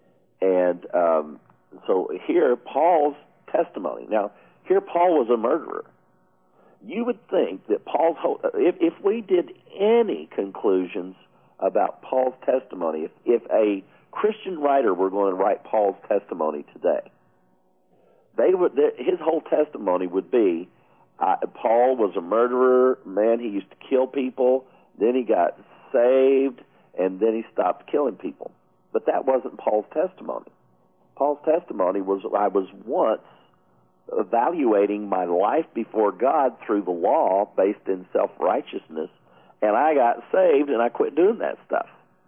And um, so here, Paul's testimony. Now, here Paul was a murderer. You would think that Paul's whole, if, if we did any conclusions about Paul's testimony, if, if a Christian writer were going to write Paul's testimony today, they would, his whole testimony would be, uh, Paul was a murderer, man, he used to kill people, then he got saved, and then he stopped killing people. But that wasn't Paul's testimony. Paul's testimony was, I was once evaluating my life before God through the law based in self-righteousness, and I got saved, and I quit doing that stuff.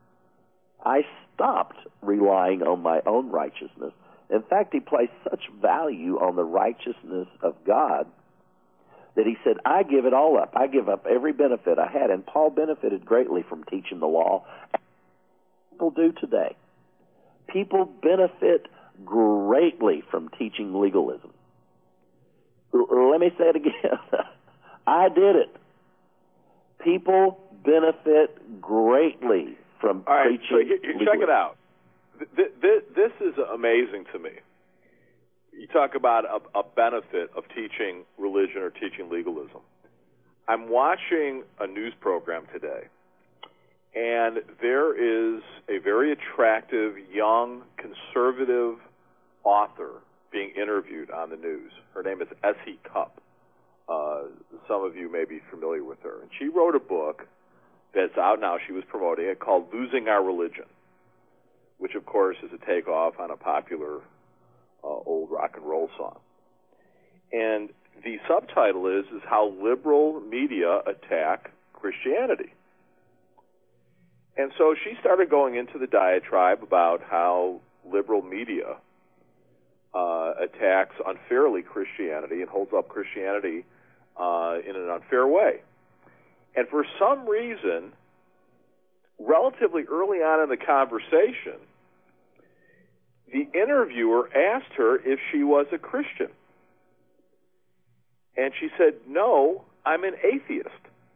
I stopped relying on my own righteousness. In fact, he placed such value on the righteousness of God that he said, I give it all up. I give up every benefit I had. And Paul benefited greatly from teaching the law. People do today. People benefit greatly from teaching legalism. L- let me say it again. I did it. People benefit greatly from All right, preaching. so you, you check it out. Th- th- this is amazing to me. You talk about a, a benefit of teaching religion or teaching legalism. I'm watching a news program today, and there is a very attractive, young, conservative author being interviewed on the news. Her name is Essie Cupp. Uh, some of you may be familiar with her. And she wrote a book that's out now. She was promoting it, called Losing Our Religion, which, of course, is a takeoff on a popular uh, old rock and roll song. And the subtitle is, is How Liberal Media Attack Christianity. And so she started going into the diatribe about how liberal media uh, attacks unfairly Christianity and holds up Christianity uh, in an unfair way. And for some reason, relatively early on in the conversation, the interviewer asked her if she was a Christian. And she said, "No, I'm an atheist."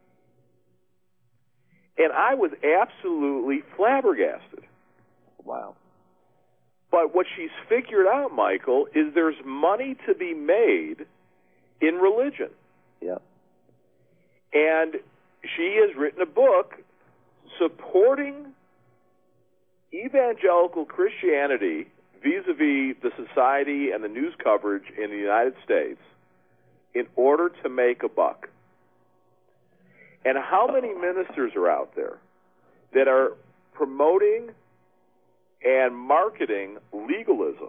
And I was absolutely flabbergasted. Wow. But what she's figured out, Michael, is there's money to be made in religion. Yeah. And she has written a book supporting evangelical Christianity vis-a-vis the society and the news coverage in the United States in order to make a buck. And how many ministers are out there that are promoting and marketing legalism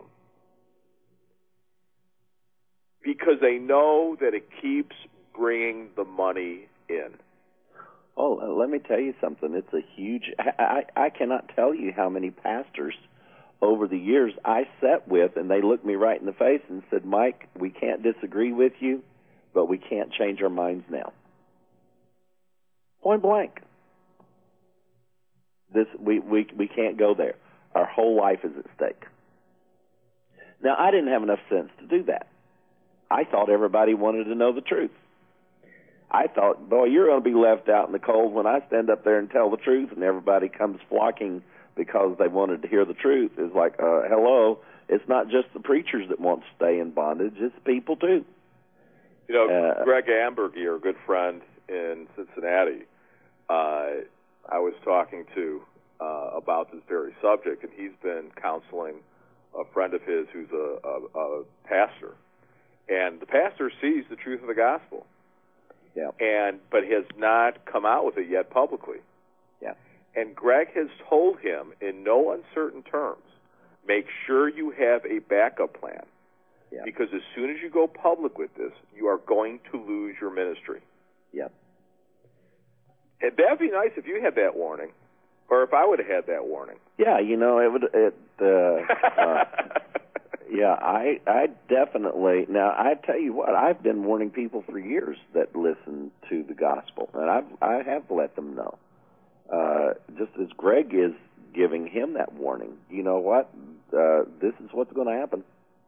because they know that it keeps bringing the money in? Oh, uh, let me tell you something. It's a huge... I, I, I cannot tell you how many pastors over the years I sat with, and they looked me right in the face and said, "Mike, we can't disagree with you, but we can't change our minds now." Point blank. This we, we we can't go there. Our whole life is at stake. Now, I didn't have enough sense to do that. I thought everybody wanted to know the truth. I thought, boy, you're going to be left out in the cold when I stand up there and tell the truth, and everybody comes flocking because they wanted to hear the truth. It's like, uh, hello, it's not just the preachers that want to stay in bondage, it's people too. You know, Uh, Greg Amberger, a good friend in Cincinnati, uh, I was talking to uh, about this very subject, and he's been counseling a friend of his who's a, a, a pastor. And the pastor sees the truth of the gospel. Yeah. And but has not come out with it yet publicly. Yeah. And Greg has told him in no uncertain terms, make sure you have a backup plan. Yeah. Because as soon as you go public with this, you are going to lose your ministry. Yep. And that'd be nice if you had that warning, or if I would have had that warning. Yeah, you know, it would. It. Uh, uh, yeah, I. I definitely. Now, I tell you what, I've been warning people for years that listen to the gospel, and I've. I have let them know. Uh, just as Greg is giving him that warning. You know what? Uh, this is what's going to happen.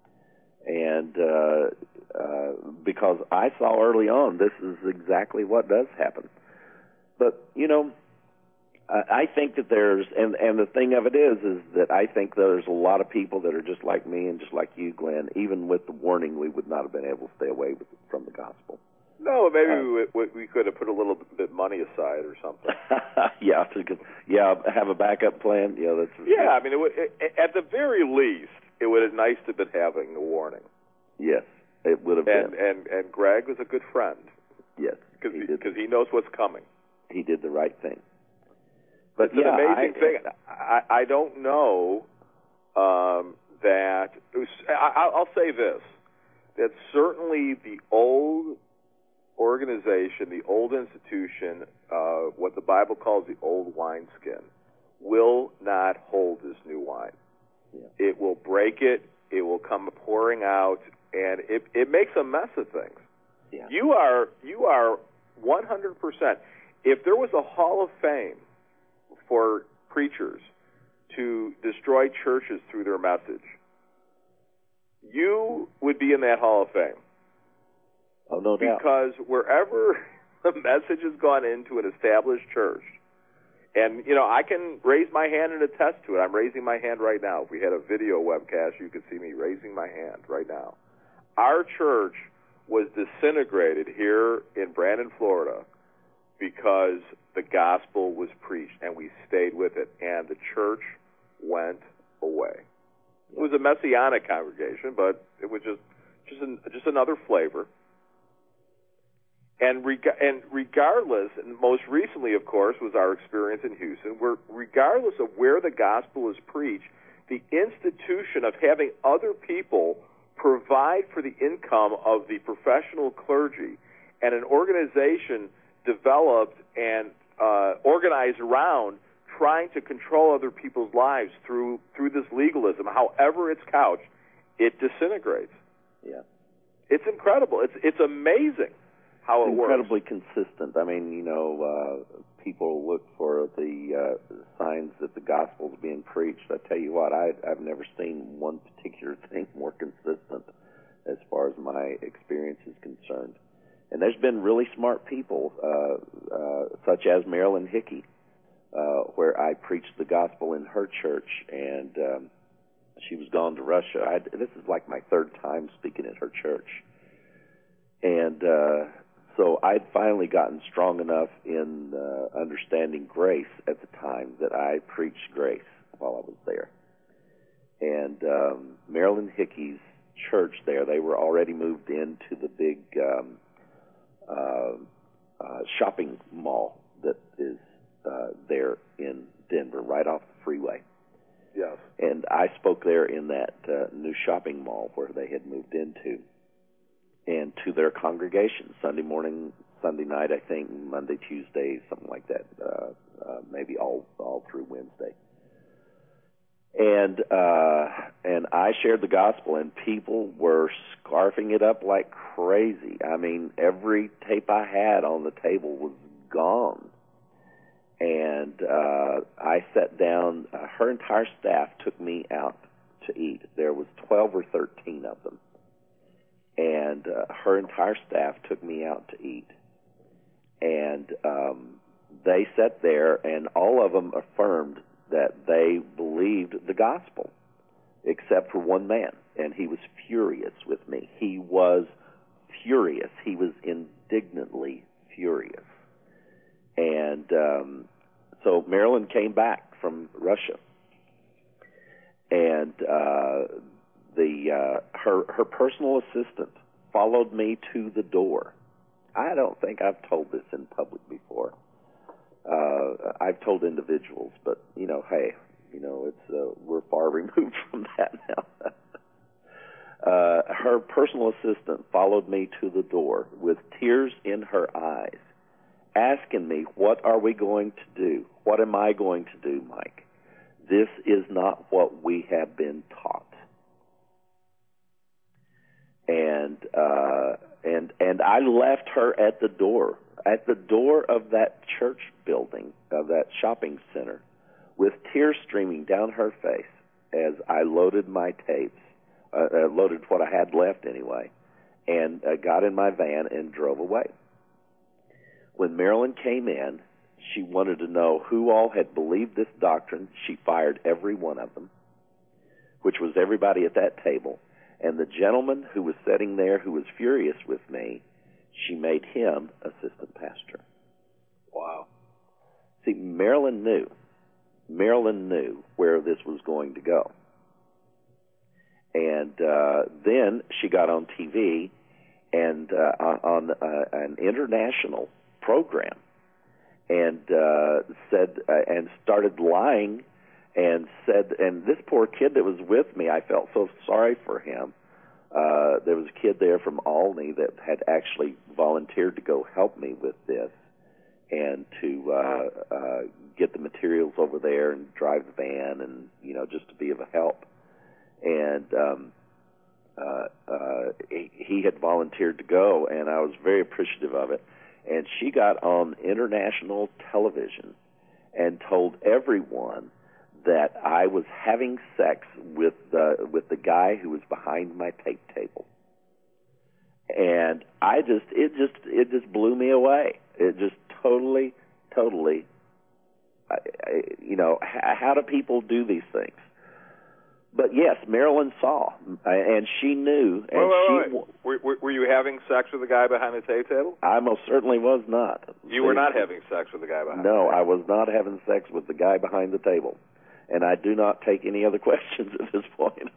And uh, uh, because I saw early on, this is exactly what does happen. But, you know, I, I think that there's, and, and the thing of it is, is that I think there's a lot of people that are just like me and just like you, Glenn. Even with the warning, we would not have been able to stay away with, from the gospel. No, maybe Uh, we, we could have put a little bit money aside or something. yeah, to, yeah, have a backup plan. Yeah, that's Yeah, I mean, it would, it, at the very least, it would have nice to have been having a warning. Yes, it would have And been. and and Greg was a good friend. Yes, because he he, did. cause he knows what's coming. He did the right thing. But It's yeah, an amazing I, thing. I, I don't know um, that. It was, I, I'll say this: that certainly the old organization, the old institution, uh, what the Bible calls the old wineskin, will not hold this new wine. Yeah. It will break it. It will come pouring out, and it it makes a mess of things. Yeah. You are you are one hundred percent. If there was a Hall of Fame for preachers to destroy churches through their message, you would be in that Hall of Fame. Oh, no doubt. Because wherever the message has gone into an established church, And, you know, I can raise my hand and attest to it. I'm raising my hand right now. If we had a video webcast, you could see me raising my hand right now. Our church was disintegrated here in Brandon, Florida, because the gospel was preached, and we stayed with it, and the church went away. It was a messianic congregation, but it was just just, an, just another flavor. And, reg- and regardless, and most recently, of course, was our experience in Houston, where regardless of where the gospel is preached, the institution of having other people provide for the income of the professional clergy and an organization developed and uh, organized around trying to control other people's lives through through this legalism, however it's couched, it disintegrates. Yeah, it's incredible. It's it's amazing how it's it incredibly works. consistent. I mean, you know, uh, people look for the uh, signs that the gospel's being preached. I tell you what, I, I've never seen one particular thing more consistent as far as my experience is concerned. And there's been really smart people, uh, uh, such as Marilyn Hickey, uh, where I preached the gospel in her church, and um, she was gone to Russia. I, this is like my third time speaking at her church. And uh, so I'd finally gotten strong enough in uh, understanding grace at the time that I preached grace while I was there. And um, Marilyn Hickey's church there, they were already moved into the big um, uh, uh, shopping mall that is uh, there in Denver, right off the freeway. Yes. And I spoke there in that uh, new shopping mall where they had moved into, and to their congregation, Sunday morning, Sunday night, I think, Monday, Tuesday, something like that, uh, uh, maybe all all through Wednesday. And uh, and I shared the gospel, and people were scarfing it up like crazy. I mean, every tape I had on the table was gone. And uh, I sat down. Uh, her entire staff took me out to eat. There was twelve or thirteen of them. And uh, her entire staff took me out to eat. And um, they sat there, and all of them affirmed that they believed the gospel, except for one man, and he was furious with me. He was furious. He was indignantly furious. And um, so Marilyn came back from Russia, and uh, the uh, her her personal assistant followed me to the door. I don't think I've told this in public before. Uh, I've told individuals, but you know, hey, you know, it's uh, we're far removed from that now. uh, her personal assistant followed me to the door with tears in her eyes, asking me, "What are we going to do? What am I going to do, Mike? This is not what we have been taught." And uh, and and I left her at the door. At the door of that church building, of that shopping center, with tears streaming down her face as I loaded my tapes, uh, uh, loaded what I had left anyway, and uh, got in my van and drove away. When Marilyn came in, she wanted to know who all had believed this doctrine. She fired every one of them, which was everybody at that table. And the gentleman who was sitting there who was furious with me, she made him assistant pastor. Wow. See, Marilyn knew. Marilyn knew where this was going to go. And uh, then she got on T V and uh, on uh, an international program and uh, said uh, and started lying and said, and this poor kid that was with me, I felt so sorry for him. Uh, there was a kid there from Albany that had actually volunteered to go help me with this and to uh, uh, get the materials over there and drive the van and, you know, just to be of a help. And um, uh, uh, he, he had volunteered to go, and I was very appreciative of it. And she got on international television and told everyone that I was having sex with the with the guy who was behind my tape table, and I just it just it just blew me away. It just totally, totally. you know, h- how do people do these things? But yes, Marilyn saw, and she knew. And wait, wait, she, wait. Were, were, were you having sex with the guy behind the tape table? I most certainly was not. You were not having sex with the guy behind no, the table? No, I was not having sex with the guy behind the table. And I do not take any other questions at this point.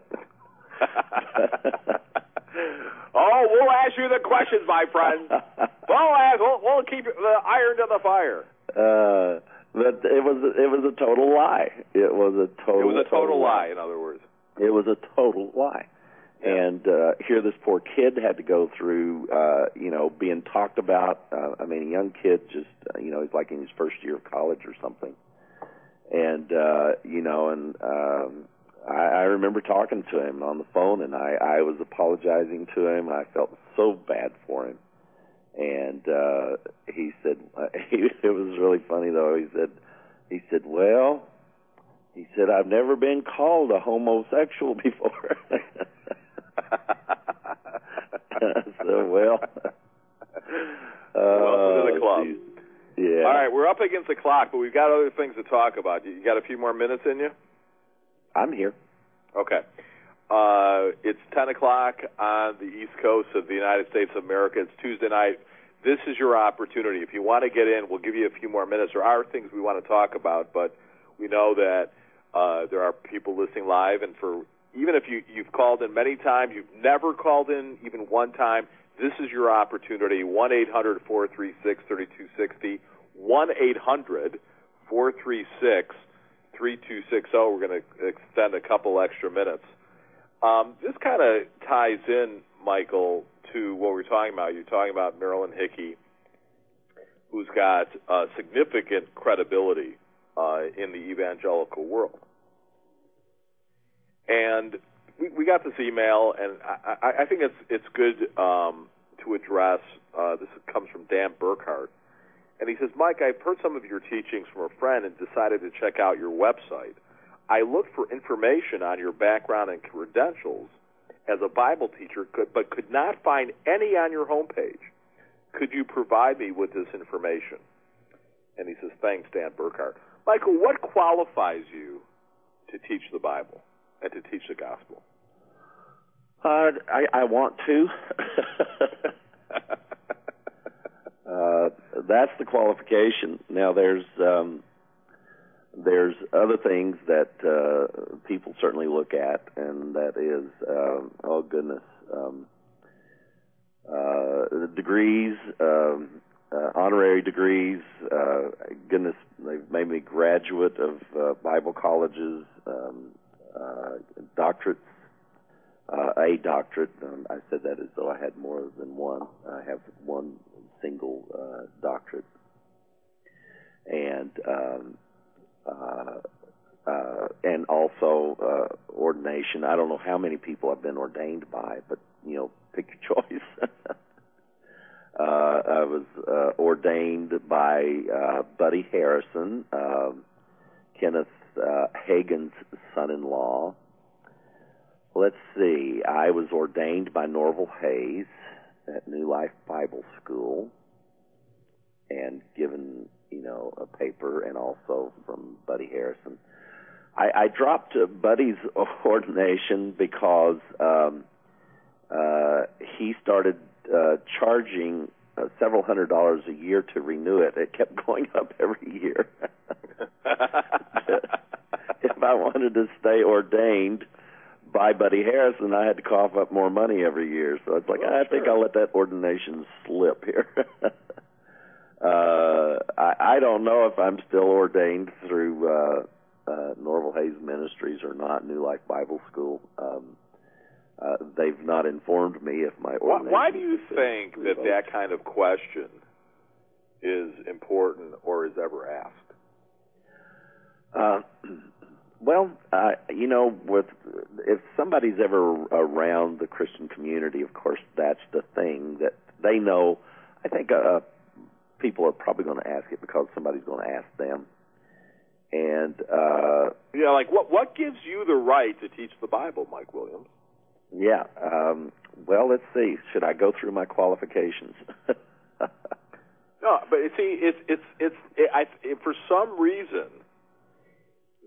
Oh, we'll ask you the questions, my friend. We'll ask. We'll, we'll keep the iron to the fire. Uh, but it was it was a total lie. It was a total. It was a total, total lie, lie. In other words, it was a total lie. Yeah. And uh, here, this poor kid had to go through, uh, you know, being talked about. Uh, I mean, a young kid, just uh, you know, he's like in his first year of college or something. And uh, you know, and um, I, I remember talking to him on the phone, and I, I was apologizing to him. I felt so bad for him. And uh, he said, uh, he, it was really funny though. He said, he said, well, he said, I've never been called a homosexual before. So well, uh, welcome to the club. Geez. Yeah. All right, we're up against the clock, but we've got other things to talk about. You got a few more minutes in you? I'm here. Okay. Uh, it's ten o'clock on the East Coast of the United States of America. It's Tuesday night. This is your opportunity. If you want to get in, we'll give you a few more minutes. There are things we want to talk about, but we know that uh, there are people listening live, and for even if you, you've called in many times, you've never called in even one time, this is your opportunity. one eight hundred four three six three two six zero. one eight hundred four three six three two six zero. We're going to extend a couple extra minutes. Um, this kind of ties in, Michael, to what we're talking about. You're talking about Marilyn Hickey, who's got uh, significant credibility uh, in the evangelical world. And we, we got this email, and I, I think it's it's good um, to address. Uh, this comes from Dan Burkhart. And he says, Mike, I've heard some of your teachings from a friend and decided to check out your website. I looked for information on your background and credentials as a Bible teacher, could, but could not find any on your homepage. Could you provide me with this information? And he says, thanks, Dan Burkhart. Michael, what qualifies you to teach the Bible and to teach the gospel? Uh, I, I want to. uh, that's the qualification. Now, there's um, there's other things that uh, people certainly look at, and that is, um, oh goodness, um, uh, degrees, um, uh, honorary degrees. Uh, goodness, they've made me graduate of uh, Bible colleges, um, uh, doctorates. Uh, a doctorate. Um, I said that as though I had more than one. I have one single uh, doctorate. And um, uh, uh, and also uh, ordination. I don't know how many people I've been ordained by, but, you know, pick your choice. uh, I was uh, ordained by uh, Buddy Harrison, uh, Kenneth uh, Hagin's son-in-law. Let's see. I was ordained by Norval Hayes at New Life Bible School and given, you know, a paper, and also from Buddy Harrison. I, I dropped uh, Buddy's ordination because um, uh, he started uh, charging uh, several hundred dollars a year to renew it. It kept going up every year. If I wanted to stay ordained by Buddy Harrison, I had to cough up more money every year. So it's like, well, I sure. think I'll let that ordination slip here. uh, I, I don't know if I'm still ordained through uh, uh, Norval Hayes Ministries or not, New Life Bible School. Um, uh, they've not informed me if my ordination... Why, why do you think revoked. that that kind of question is important or is ever asked? Uh Well, uh, you know, with if somebody's ever around the Christian community, of course, that's the thing that they know. I think uh, people are probably going to ask it because somebody's going to ask them. And uh, yeah, like what what gives you the right to teach the Bible, Mike Williams? Yeah. Um, well, let's see. Should I go through my qualifications? No, but see, it's it's it's it, I, it, for some reason.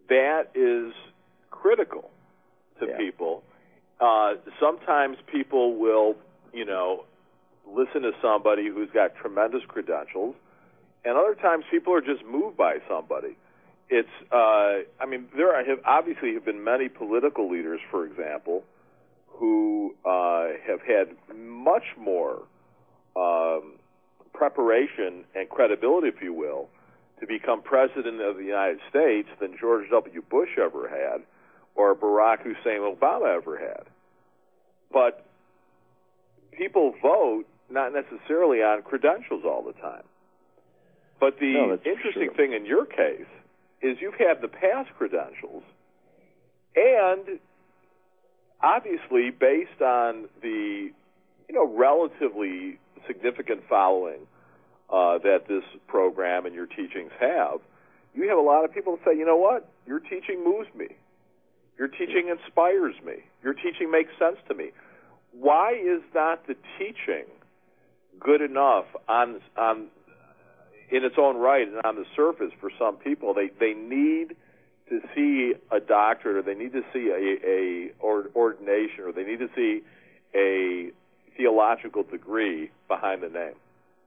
that is critical to yeah. people. Uh, sometimes people will, you know, listen to somebody who's got tremendous credentials, and other times people are just moved by somebody. It's, uh, I mean, there have obviously have been many political leaders, for example, who uh, have had much more um, preparation and credibility, if you will, to become president of the United States than George W. Bush ever had or Barack Hussein Obama ever had. But people vote not necessarily on credentials all the time. But the no, interesting sure. thing in your case is you've had the past credentials, and obviously based on the, you know, relatively significant following uh, that this program and your teachings have, you have a lot of people that say, you know what, your teaching moves me. Your teaching inspires me. Your teaching makes sense to me. Why is not the teaching good enough on on in its own right and on the surface for some people? They they need to see a doctorate, or they need to see a, a or, ordination, or they need to see a theological degree behind the name.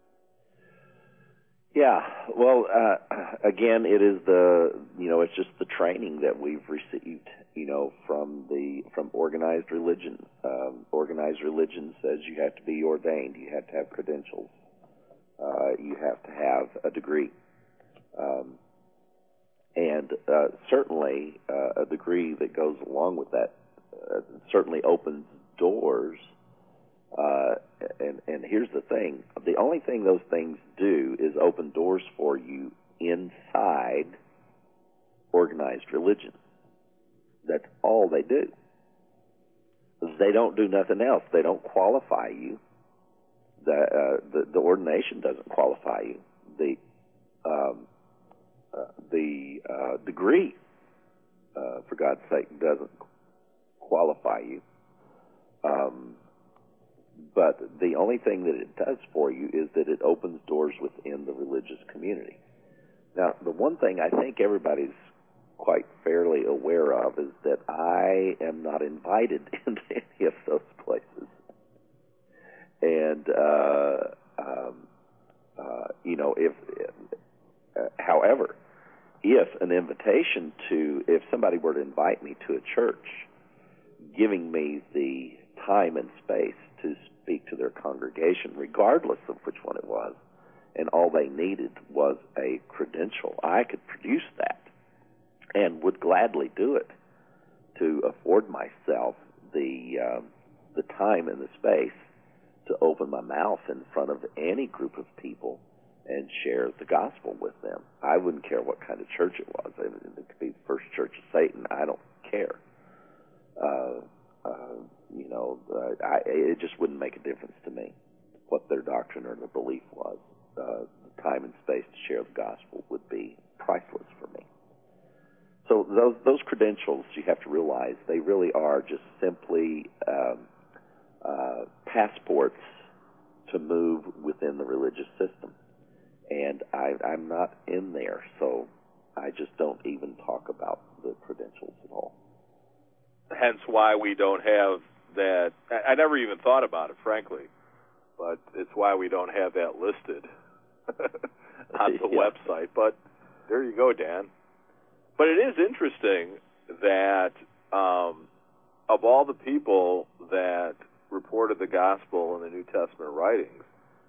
Yeah, well, uh, again, it is the, you know, it's just the training that we've received, you know, from the, from organized religion. Um, organized religion says you have to be ordained, you have to have credentials, uh, you have to have a degree. Um, and uh, certainly uh, a degree that goes along with that uh, certainly opens doors. Uh, and, and here's the thing. The only thing those things do is open doors for you inside organized religion. That's all they do. They don't do nothing else. They don't qualify you. The, uh, the, the ordination doesn't qualify you. The, um, uh, the uh, degree, uh, for God's sake, doesn't qualify you. Um, But the only thing that it does for you is that it opens doors within the religious community. Now, the one thing I think everybody's quite fairly aware of is that I am not invited into any of those places. And, uh, um, uh, you know, if, uh, however, if an invitation to, if somebody were to invite me to a church, giving me the time and space to speak to their congregation, regardless of which one it was, and all they needed was a credential, I could produce that and would gladly do it to afford myself the um, the time and the space to open my mouth in front of any group of people and share the gospel with them. I wouldn't care what kind of church it was. It could be the First Church of Satan. I don't care. Uh, uh, you know, uh, I, it just wouldn't make a difference to me what their doctrine or their belief was. Uh, the time and space to share the gospel would be priceless for me. So those those credentials, you have to realize, they really are just simply um, uh, passports to move within the religious system. And I, I'm not in there, so I just don't even talk about the credentials at all. Hence why we don't have that. I never even thought about it, frankly, but it's why we don't have that listed on the yeah. website. But there you go, Dan. But it is interesting that um, of all the people that reported the gospel in the New Testament writings,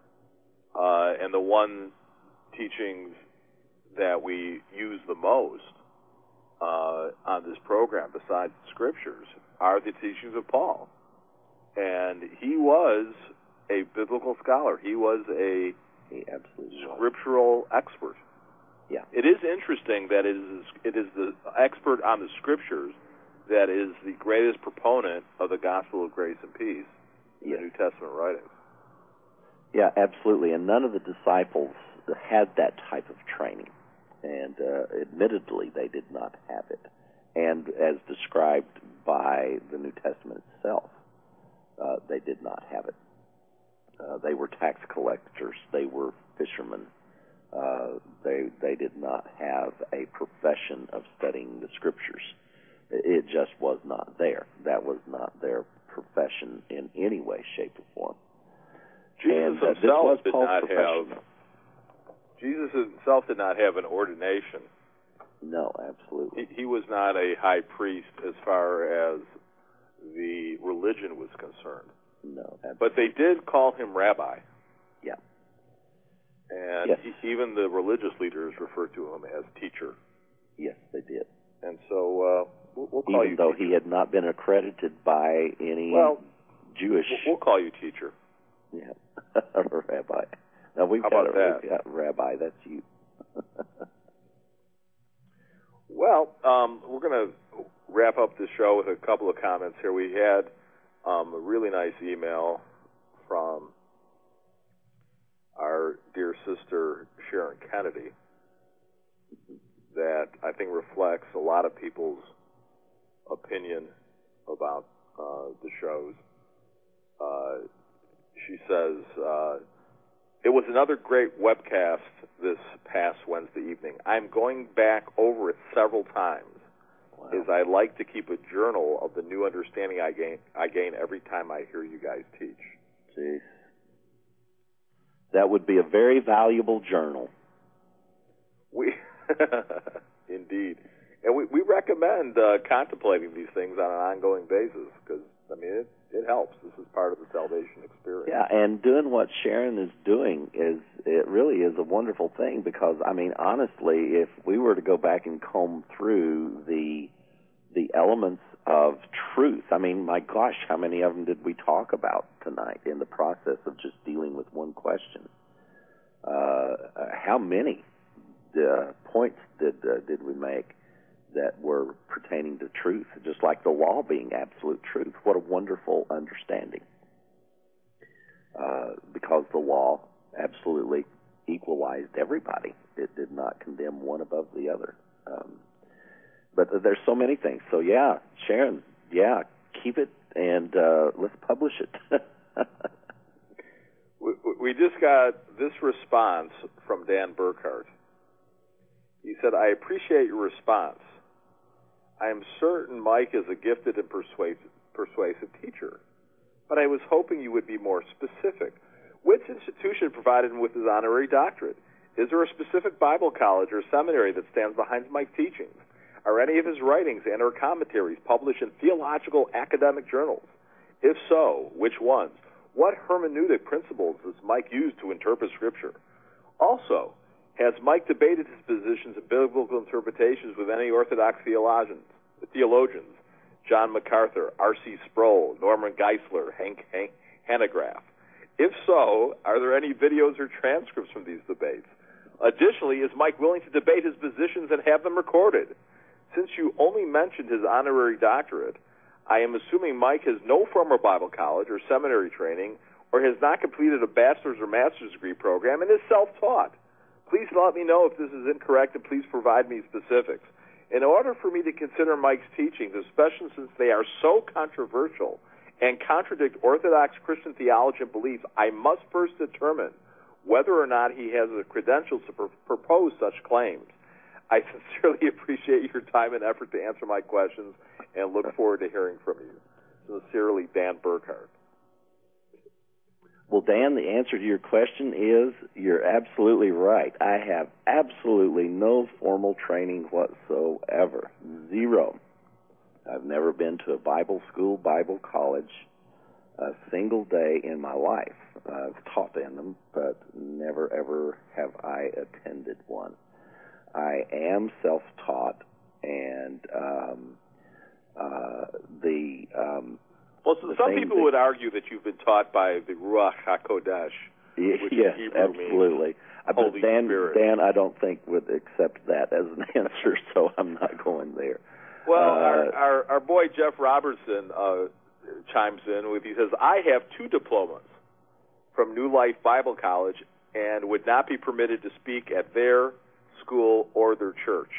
uh, and the one teachings that we use the most uh, on this program, besides the scriptures, are the teachings of Paul. And he was a biblical scholar. He was a he absolutely scriptural was. expert. Yeah. It is interesting that it is, it is the expert on the scriptures that is the greatest proponent of the gospel of grace and peace in yes. the New Testament writings. Yeah, absolutely. And none of the disciples had that type of training. And uh, admittedly, they did not have it. And as described by the New Testament itself, uh, they did not have it. Uh, they were tax collectors. They were fishermen. Uh, they they did not have a profession of studying the Scriptures. It just was not there. That was not their profession in any way, shape, or form. Jesus and, uh, himself did Paul's not profession. have. Jesus himself did not have an ordination. No, absolutely. He, he was not a high priest as far as the religion was concerned. No, absolutely. But they did call him rabbi. Yeah. And yes. he, even the religious leaders referred to him as teacher. Yes, they did. And so uh, we'll, we'll call even you though teacher. he had not been accredited by any well, Jewish. We'll call you teacher. Yeah, rabbi. Now we've How got about a, that? We've got rabbi. That's you. Well, um, we're going to wrap up the show with a couple of comments here. We had um, a really nice email from our dear sister Sharon Kennedy that I think reflects a lot of people's opinion about uh, the shows. Uh, she says, uh, it was another great webcast this past Wednesday evening. I'm going back over it several times, Wow. as I like to keep a journal of the new understanding I gain, I gain every time I hear you guys teach. Jeez. That would be a very valuable journal. We, indeed. And we, we recommend uh, contemplating these things on an ongoing basis because, I mean, it, it helps. This is part of the salvation experience. Yeah, and doing what Sharon is doing is, it really is a wonderful thing because, I mean, honestly, if we were to go back and comb through the the elements of truth, I mean, my gosh, how many of them did we talk about tonight in the process of just dealing with one question? Uh, how many uh, points did uh, did we make that were pertaining to truth, just like the law being absolute truth? What a wonderful understanding. Uh, because the law absolutely equalized everybody. It did not condemn one above the other. Um, but there's so many things. So, yeah, Sharon, yeah, keep it and uh, let's publish it. we, we just got this response from Dan Burkhart. He said, I appreciate your response. I am certain Mike is a gifted and persuasive, persuasive teacher, but I was hoping you would be more specific. Which institution provided him with his honorary doctorate? Is there a specific Bible college or seminary that stands behind Mike's teachings? Are any of his writings and or commentaries published in theological academic journals? If so, which ones? What hermeneutic principles does Mike use to interpret Scripture? Also, has Mike debated his positions and biblical interpretations with any Orthodox theologians, theologians John MacArthur, R C Sproul, Norman Geisler, Hank, Hank Hanegraaff? If so, are there any videos or transcripts from these debates? Additionally, is Mike willing to debate his positions and have them recorded? Since you only mentioned his honorary doctorate, I am assuming Mike has no former Bible college or seminary training or has not completed a bachelor's or master's degree program and is self-taught. Please let me know if this is incorrect and please provide me specifics. In order for me to consider Mike's teachings, especially since they are so controversial and contradict Orthodox Christian theology and beliefs, I must first determine whether or not he has the credentials to pr- propose such claims. I sincerely appreciate your time and effort to answer my questions and look forward to hearing from you. Sincerely, Dan Burkhart. Well, Dan, the answer to your question is you're absolutely right. I have absolutely no formal training whatsoever. Zero. I've never been to a Bible school, Bible college, a single day in my life. I've taught in them, but never, ever have I attended one. I am self-taught, and um, uh, the... Um, Well, so some people that, would argue that you've been taught by the Ruach HaKodesh, yes, which in Hebrew absolutely. means Uh, Holy but Dan, Spirit. Dan, I don't think would accept that as an answer, so I'm not going there. Well, uh, our, our our boy Jeff Robertson uh, chimes in with, he says, I have two diplomas from New Life Bible College and would not be permitted to speak at their school or their church.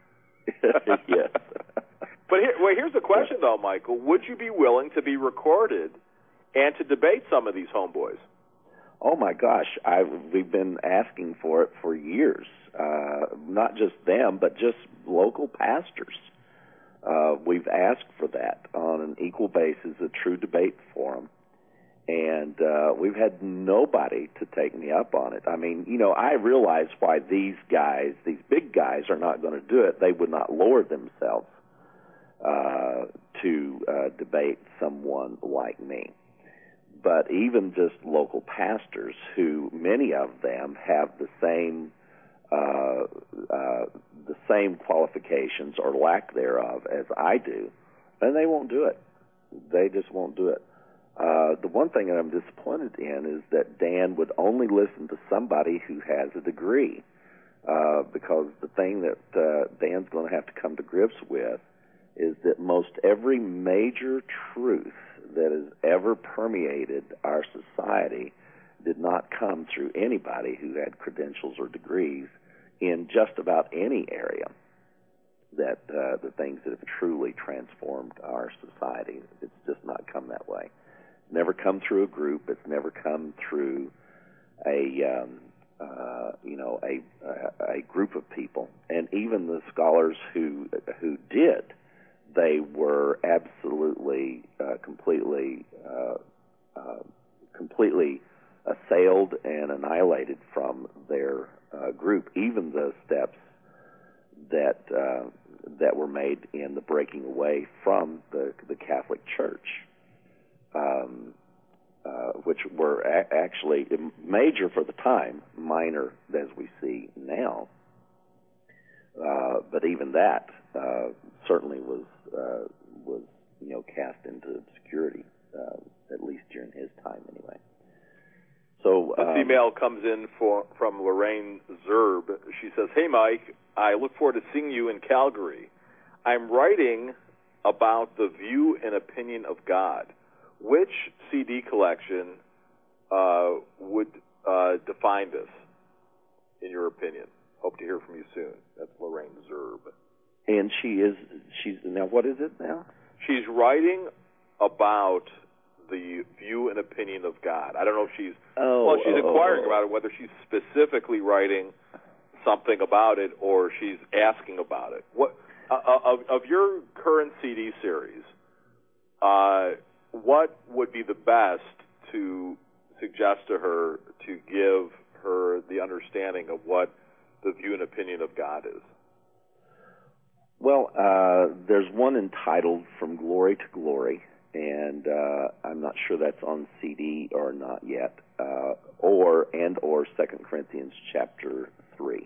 Yes. But here, well, here's the question, though, Michael. Would you be willing to be recorded and to debate some of these homeboys? Oh my gosh, I we've been asking for it for years. Uh, not just them, but just local pastors. Uh, we've asked for that on an equal basis, a true debate forum, and uh, we've had nobody to take me up on it. I mean, you know, I realize why these guys, these big guys, are not going to do it. They would not lower themselves uh, to uh, debate someone like me. But even just local pastors, who many of them have the same uh, uh, the same qualifications or lack thereof as I do, and they won't do it. They just won't do it. Uh, the one thing that I'm disappointed in is that Dan would only listen to somebody who has a degree, uh, because the thing that uh, Dan's going to have to come to grips with is that most every major truth that has ever permeated our society did not come through anybody who had credentials or degrees in just about any area. That uh, the things that have truly transformed our society, it's just not come that way. Never come through a group. It's never come through a um, uh, you know a, a a group of people. And even the scholars who who did, they were absolutely uh, completely uh, uh, completely assailed and annihilated from their uh, group. Even the steps that uh, that were made in the breaking away from the the Catholic Church, um, uh, which were a- actually major for the time, minor as we see now. Uh, but even that uh, certainly was uh, was you know cast into obscurity, uh, at least during his time, anyway. So this um, email comes in for, from Lorraine Zerb. She says, "Hey, Mike, I look forward to seeing you in Calgary. I'm writing about the view and opinion of God. Which C D collection uh, would uh, define this, in your opinion? Hope to hear from you soon." That's Lorraine Zerb. And she is, she's, now what is it now? She's writing about the view and opinion of God. I don't know if she's, oh, well, she's oh, inquiring oh. about it, whether she's specifically writing something about it or she's asking about it. What uh, of, of your current C D series, uh, what would be the best to suggest to her to give her the understanding of what the view and opinion of God is? Well, uh, there's one entitled From Glory to Glory, and uh, I'm not sure that's on C D or not yet, uh, or and or Second Corinthians chapter three,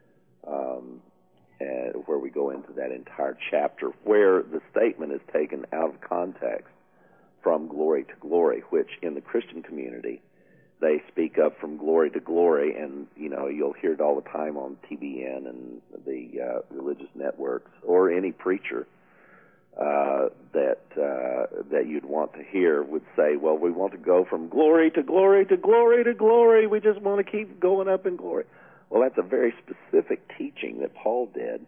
um, uh, where we go into that entire chapter, where the statement is taken out of context, from glory to glory, which in the Christian community they speak of from glory to glory, and you know you'll hear it all the time on T B N and the uh, religious networks, or any preacher uh, that uh, that you'd want to hear would say, "Well, we want to go from glory to glory to glory to glory. We just want to keep going up in glory." Well, that's a very specific teaching that Paul did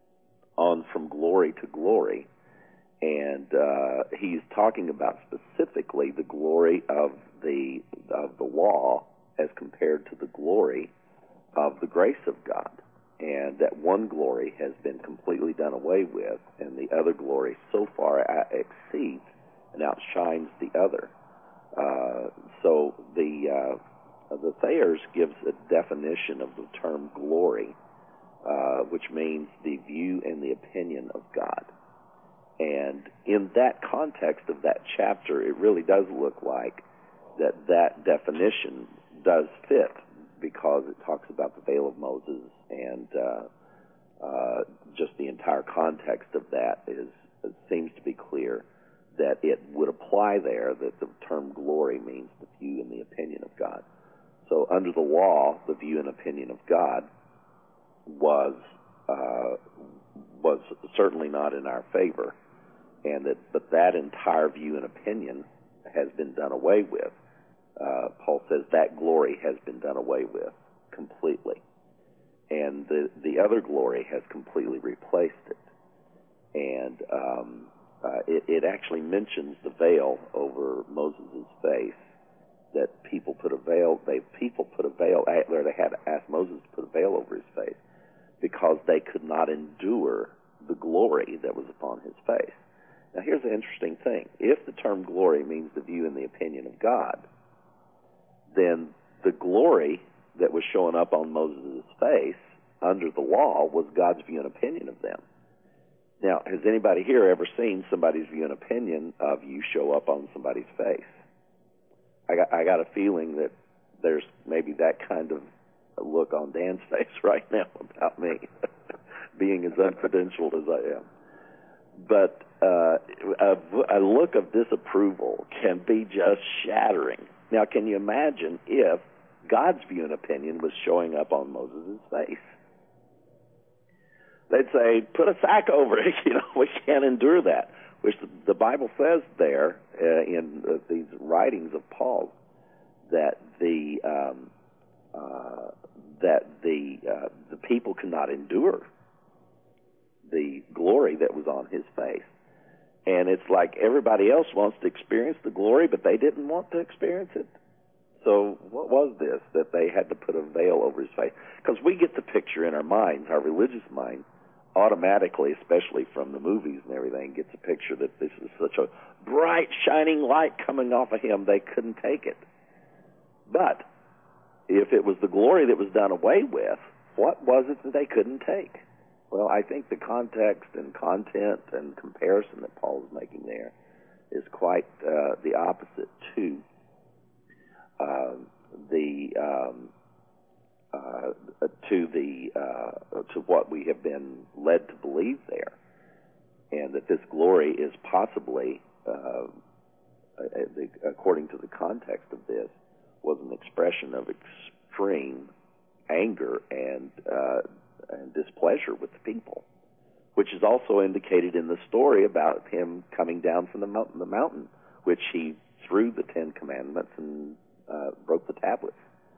on from glory to glory, and uh, he's talking about specifically the glory of the of the law as compared to the glory of the grace of God, and that one glory has been completely done away with, and the other glory so far exceeds and outshines the other. Uh, so the uh, the Thayers gives a definition of the term glory, uh, which means the view and the opinion of God. And in that context of that chapter, it really does look like that that definition does fit, because it talks about the veil of Moses, and uh, uh, just the entire context of that is it seems to be clear that it would apply there, that the term glory means the view and the opinion of God. So under the law, the view and opinion of God was uh, was certainly not in our favor, and that but that entire view and opinion has been done away with. Uh, Paul says that glory has been done away with completely, and the the other glory has completely replaced it. And um, uh, it, it actually mentions the veil over Moses' face that people put a veil. They people put a veil. Or they had asked Moses to put a veil over his face because they could not endure the glory that was upon his face. Now, here's the interesting thing: if the term glory means the view and the opinion of God, then the glory that was showing up on Moses' face under the law was God's view and opinion of them. Now, has anybody here ever seen somebody's view and opinion of you show up on somebody's face? I got, I got a feeling that there's maybe that kind of a look on Dan's face right now about me, being as uncredentialed as I am. But uh, a, a look of disapproval can be just shattering. Now, can you imagine if God's view and opinion was showing up on Moses' face? They'd say, put a sack over it. You know, we can't endure that. Which the, the Bible says there uh, in uh, these writings of Paul that the um, uh, that the uh, the people could not endure the glory that was on his face. And it's like everybody else wants to experience the glory, but they didn't want to experience it. So what was this, that they had to put a veil over his face? Because we get the picture in our minds, our religious mind, automatically, especially from the movies and everything, gets a picture that this is such a bright, shining light coming off of him, they couldn't take it. But if it was the glory that was done away with, what was it that they couldn't take? Well, I think the context and content and comparison that Paul is making there is quite uh, the opposite to uh, the um, uh, to the uh, to what we have been led to believe there, and that this glory is possibly, uh, the, according to the context of this, was an expression of extreme anger and uh, and displeasure with the people, which is also indicated in the story about him coming down from the mountain, the mountain, which he threw the Ten Commandments and uh, broke the tablets.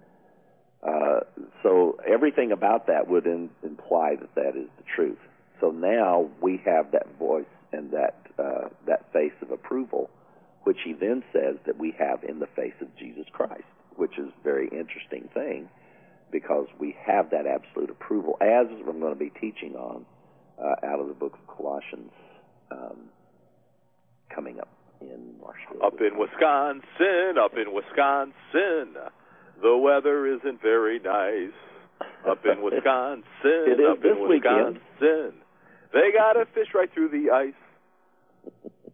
Uh, so everything about that would in, imply that that is the truth. So now we have that voice and that uh, that face of approval, which he then says that we have in the face of Jesus Christ, which is a very interesting thing, because we have that absolute approval, as I'm going to be teaching on uh, out of the book of Colossians um, coming up in Marshfield. Up in Wisconsin, up in Wisconsin, the weather isn't very nice. Up in Wisconsin, it is up this in weekend. Wisconsin, they got to fish right through the ice.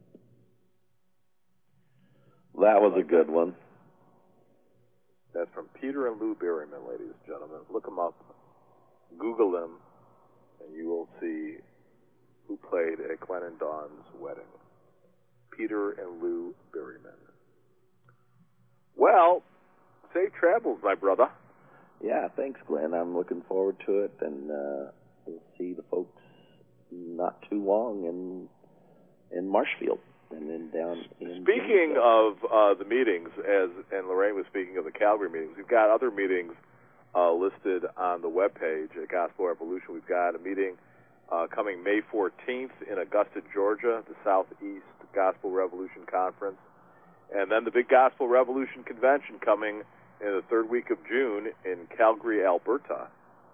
That was a good one. That's from Peter and Lou Berryman, ladies and gentlemen. Look them up, Google them, and you will see who played at Glenn and Dawn's wedding. Peter and Lou Berryman. Well, safe travels, my brother. Yeah, thanks, Glenn. I'm looking forward to it, and uh, we'll see the folks not too long in in Marshfield. And then down in Speaking of uh, the meetings, as and Lorraine was speaking of the Calgary meetings, we've got other meetings uh, listed on the webpage at Gospel Revolution. We've got a meeting uh, coming May fourteenth in Augusta, Georgia, the Southeast Gospel Revolution Conference. And then the Big Gospel Revolution Convention coming in the third week of June in Calgary, Alberta.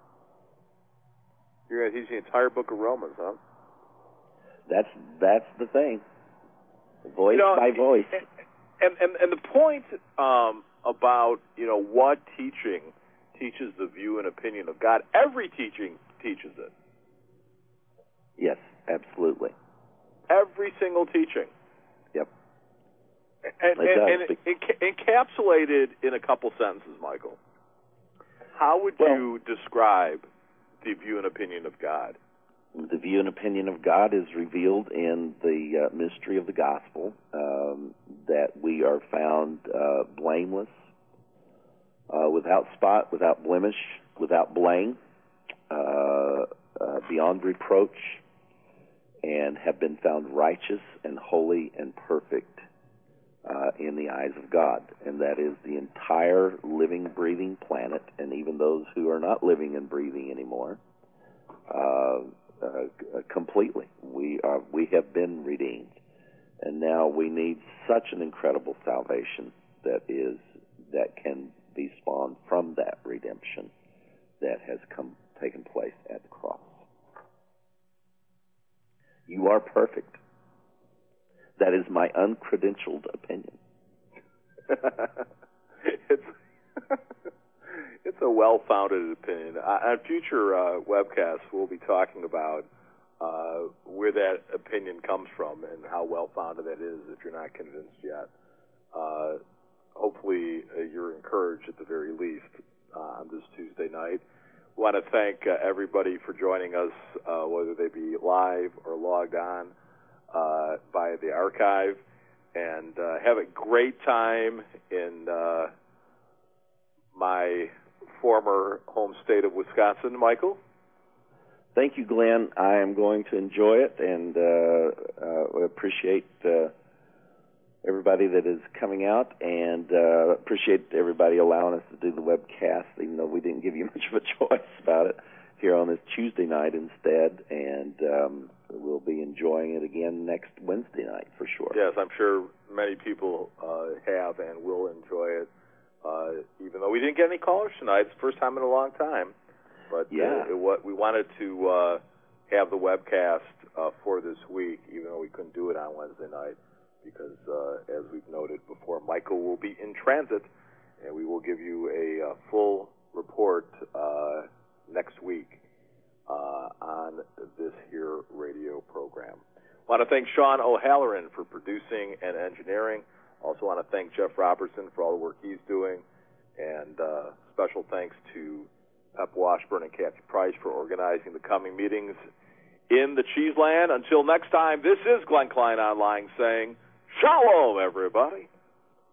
You're going to teach the entire book of Romans, huh? That's, that's the thing. Voice you know, by voice. And, and, and the point um, about, you know, what teaching teaches the view and opinion of God, every teaching teaches it. Yes, absolutely. Every single teaching. Yep. And, it and, does. and enca- encapsulated in a couple sentences, Michael, how would well, you describe the view and opinion of God? The view and opinion of God is revealed in the uh, mystery of the gospel, um, that we are found uh, blameless, uh, without spot, without blemish, without blame, uh, uh, beyond reproach, and have been found righteous and holy and perfect uh, in the eyes of God. And that is the entire living, breathing planet, and even those who are not living and breathing anymore. Uh, Uh, completely. We are. We have been redeemed, and now we need such an incredible salvation that is that can be spawned from that redemption that has come taken place at the cross. You are perfect. That is my uncredentialed opinion. it's it's a well-founded opinion. On future uh, webcasts, we'll be talking about uh, where that opinion comes from and how well-founded that is. If you're not convinced yet, uh, hopefully uh, you're encouraged at the very least uh, on this Tuesday night. We want to thank uh, everybody for joining us, uh, whether they be live or logged on uh, via the archive, and uh, have a great time in uh, my former home state of Wisconsin. Michael? Thank you, Glenn. I am going to enjoy it, and uh, uh, appreciate uh, everybody that is coming out, and uh, appreciate everybody allowing us to do the webcast, even though we didn't give you much of a choice about it, here on this Tuesday night instead, and um, we'll be enjoying it again next Wednesday night for sure. Yes, I'm sure many people uh, have and will enjoy it, uh, even though we didn't get any callers tonight. It's the first time in a long time. But yeah. uh, it, what, we wanted to uh, have the webcast uh, for this week, even though we couldn't do it on Wednesday night, because, uh, as we've noted before, Michael will be in transit, and we will give you a uh, full report uh, next week uh, on this here radio program. I want to thank Sean O'Halloran for producing and engineering. Also want to thank Jeff Robertson for all the work he's doing, and uh, special thanks to Pep Washburn and Kathy Price for organizing the coming meetings in the Cheeseland. Until next time, this is Glenn Klein Online saying, Shalom, everybody.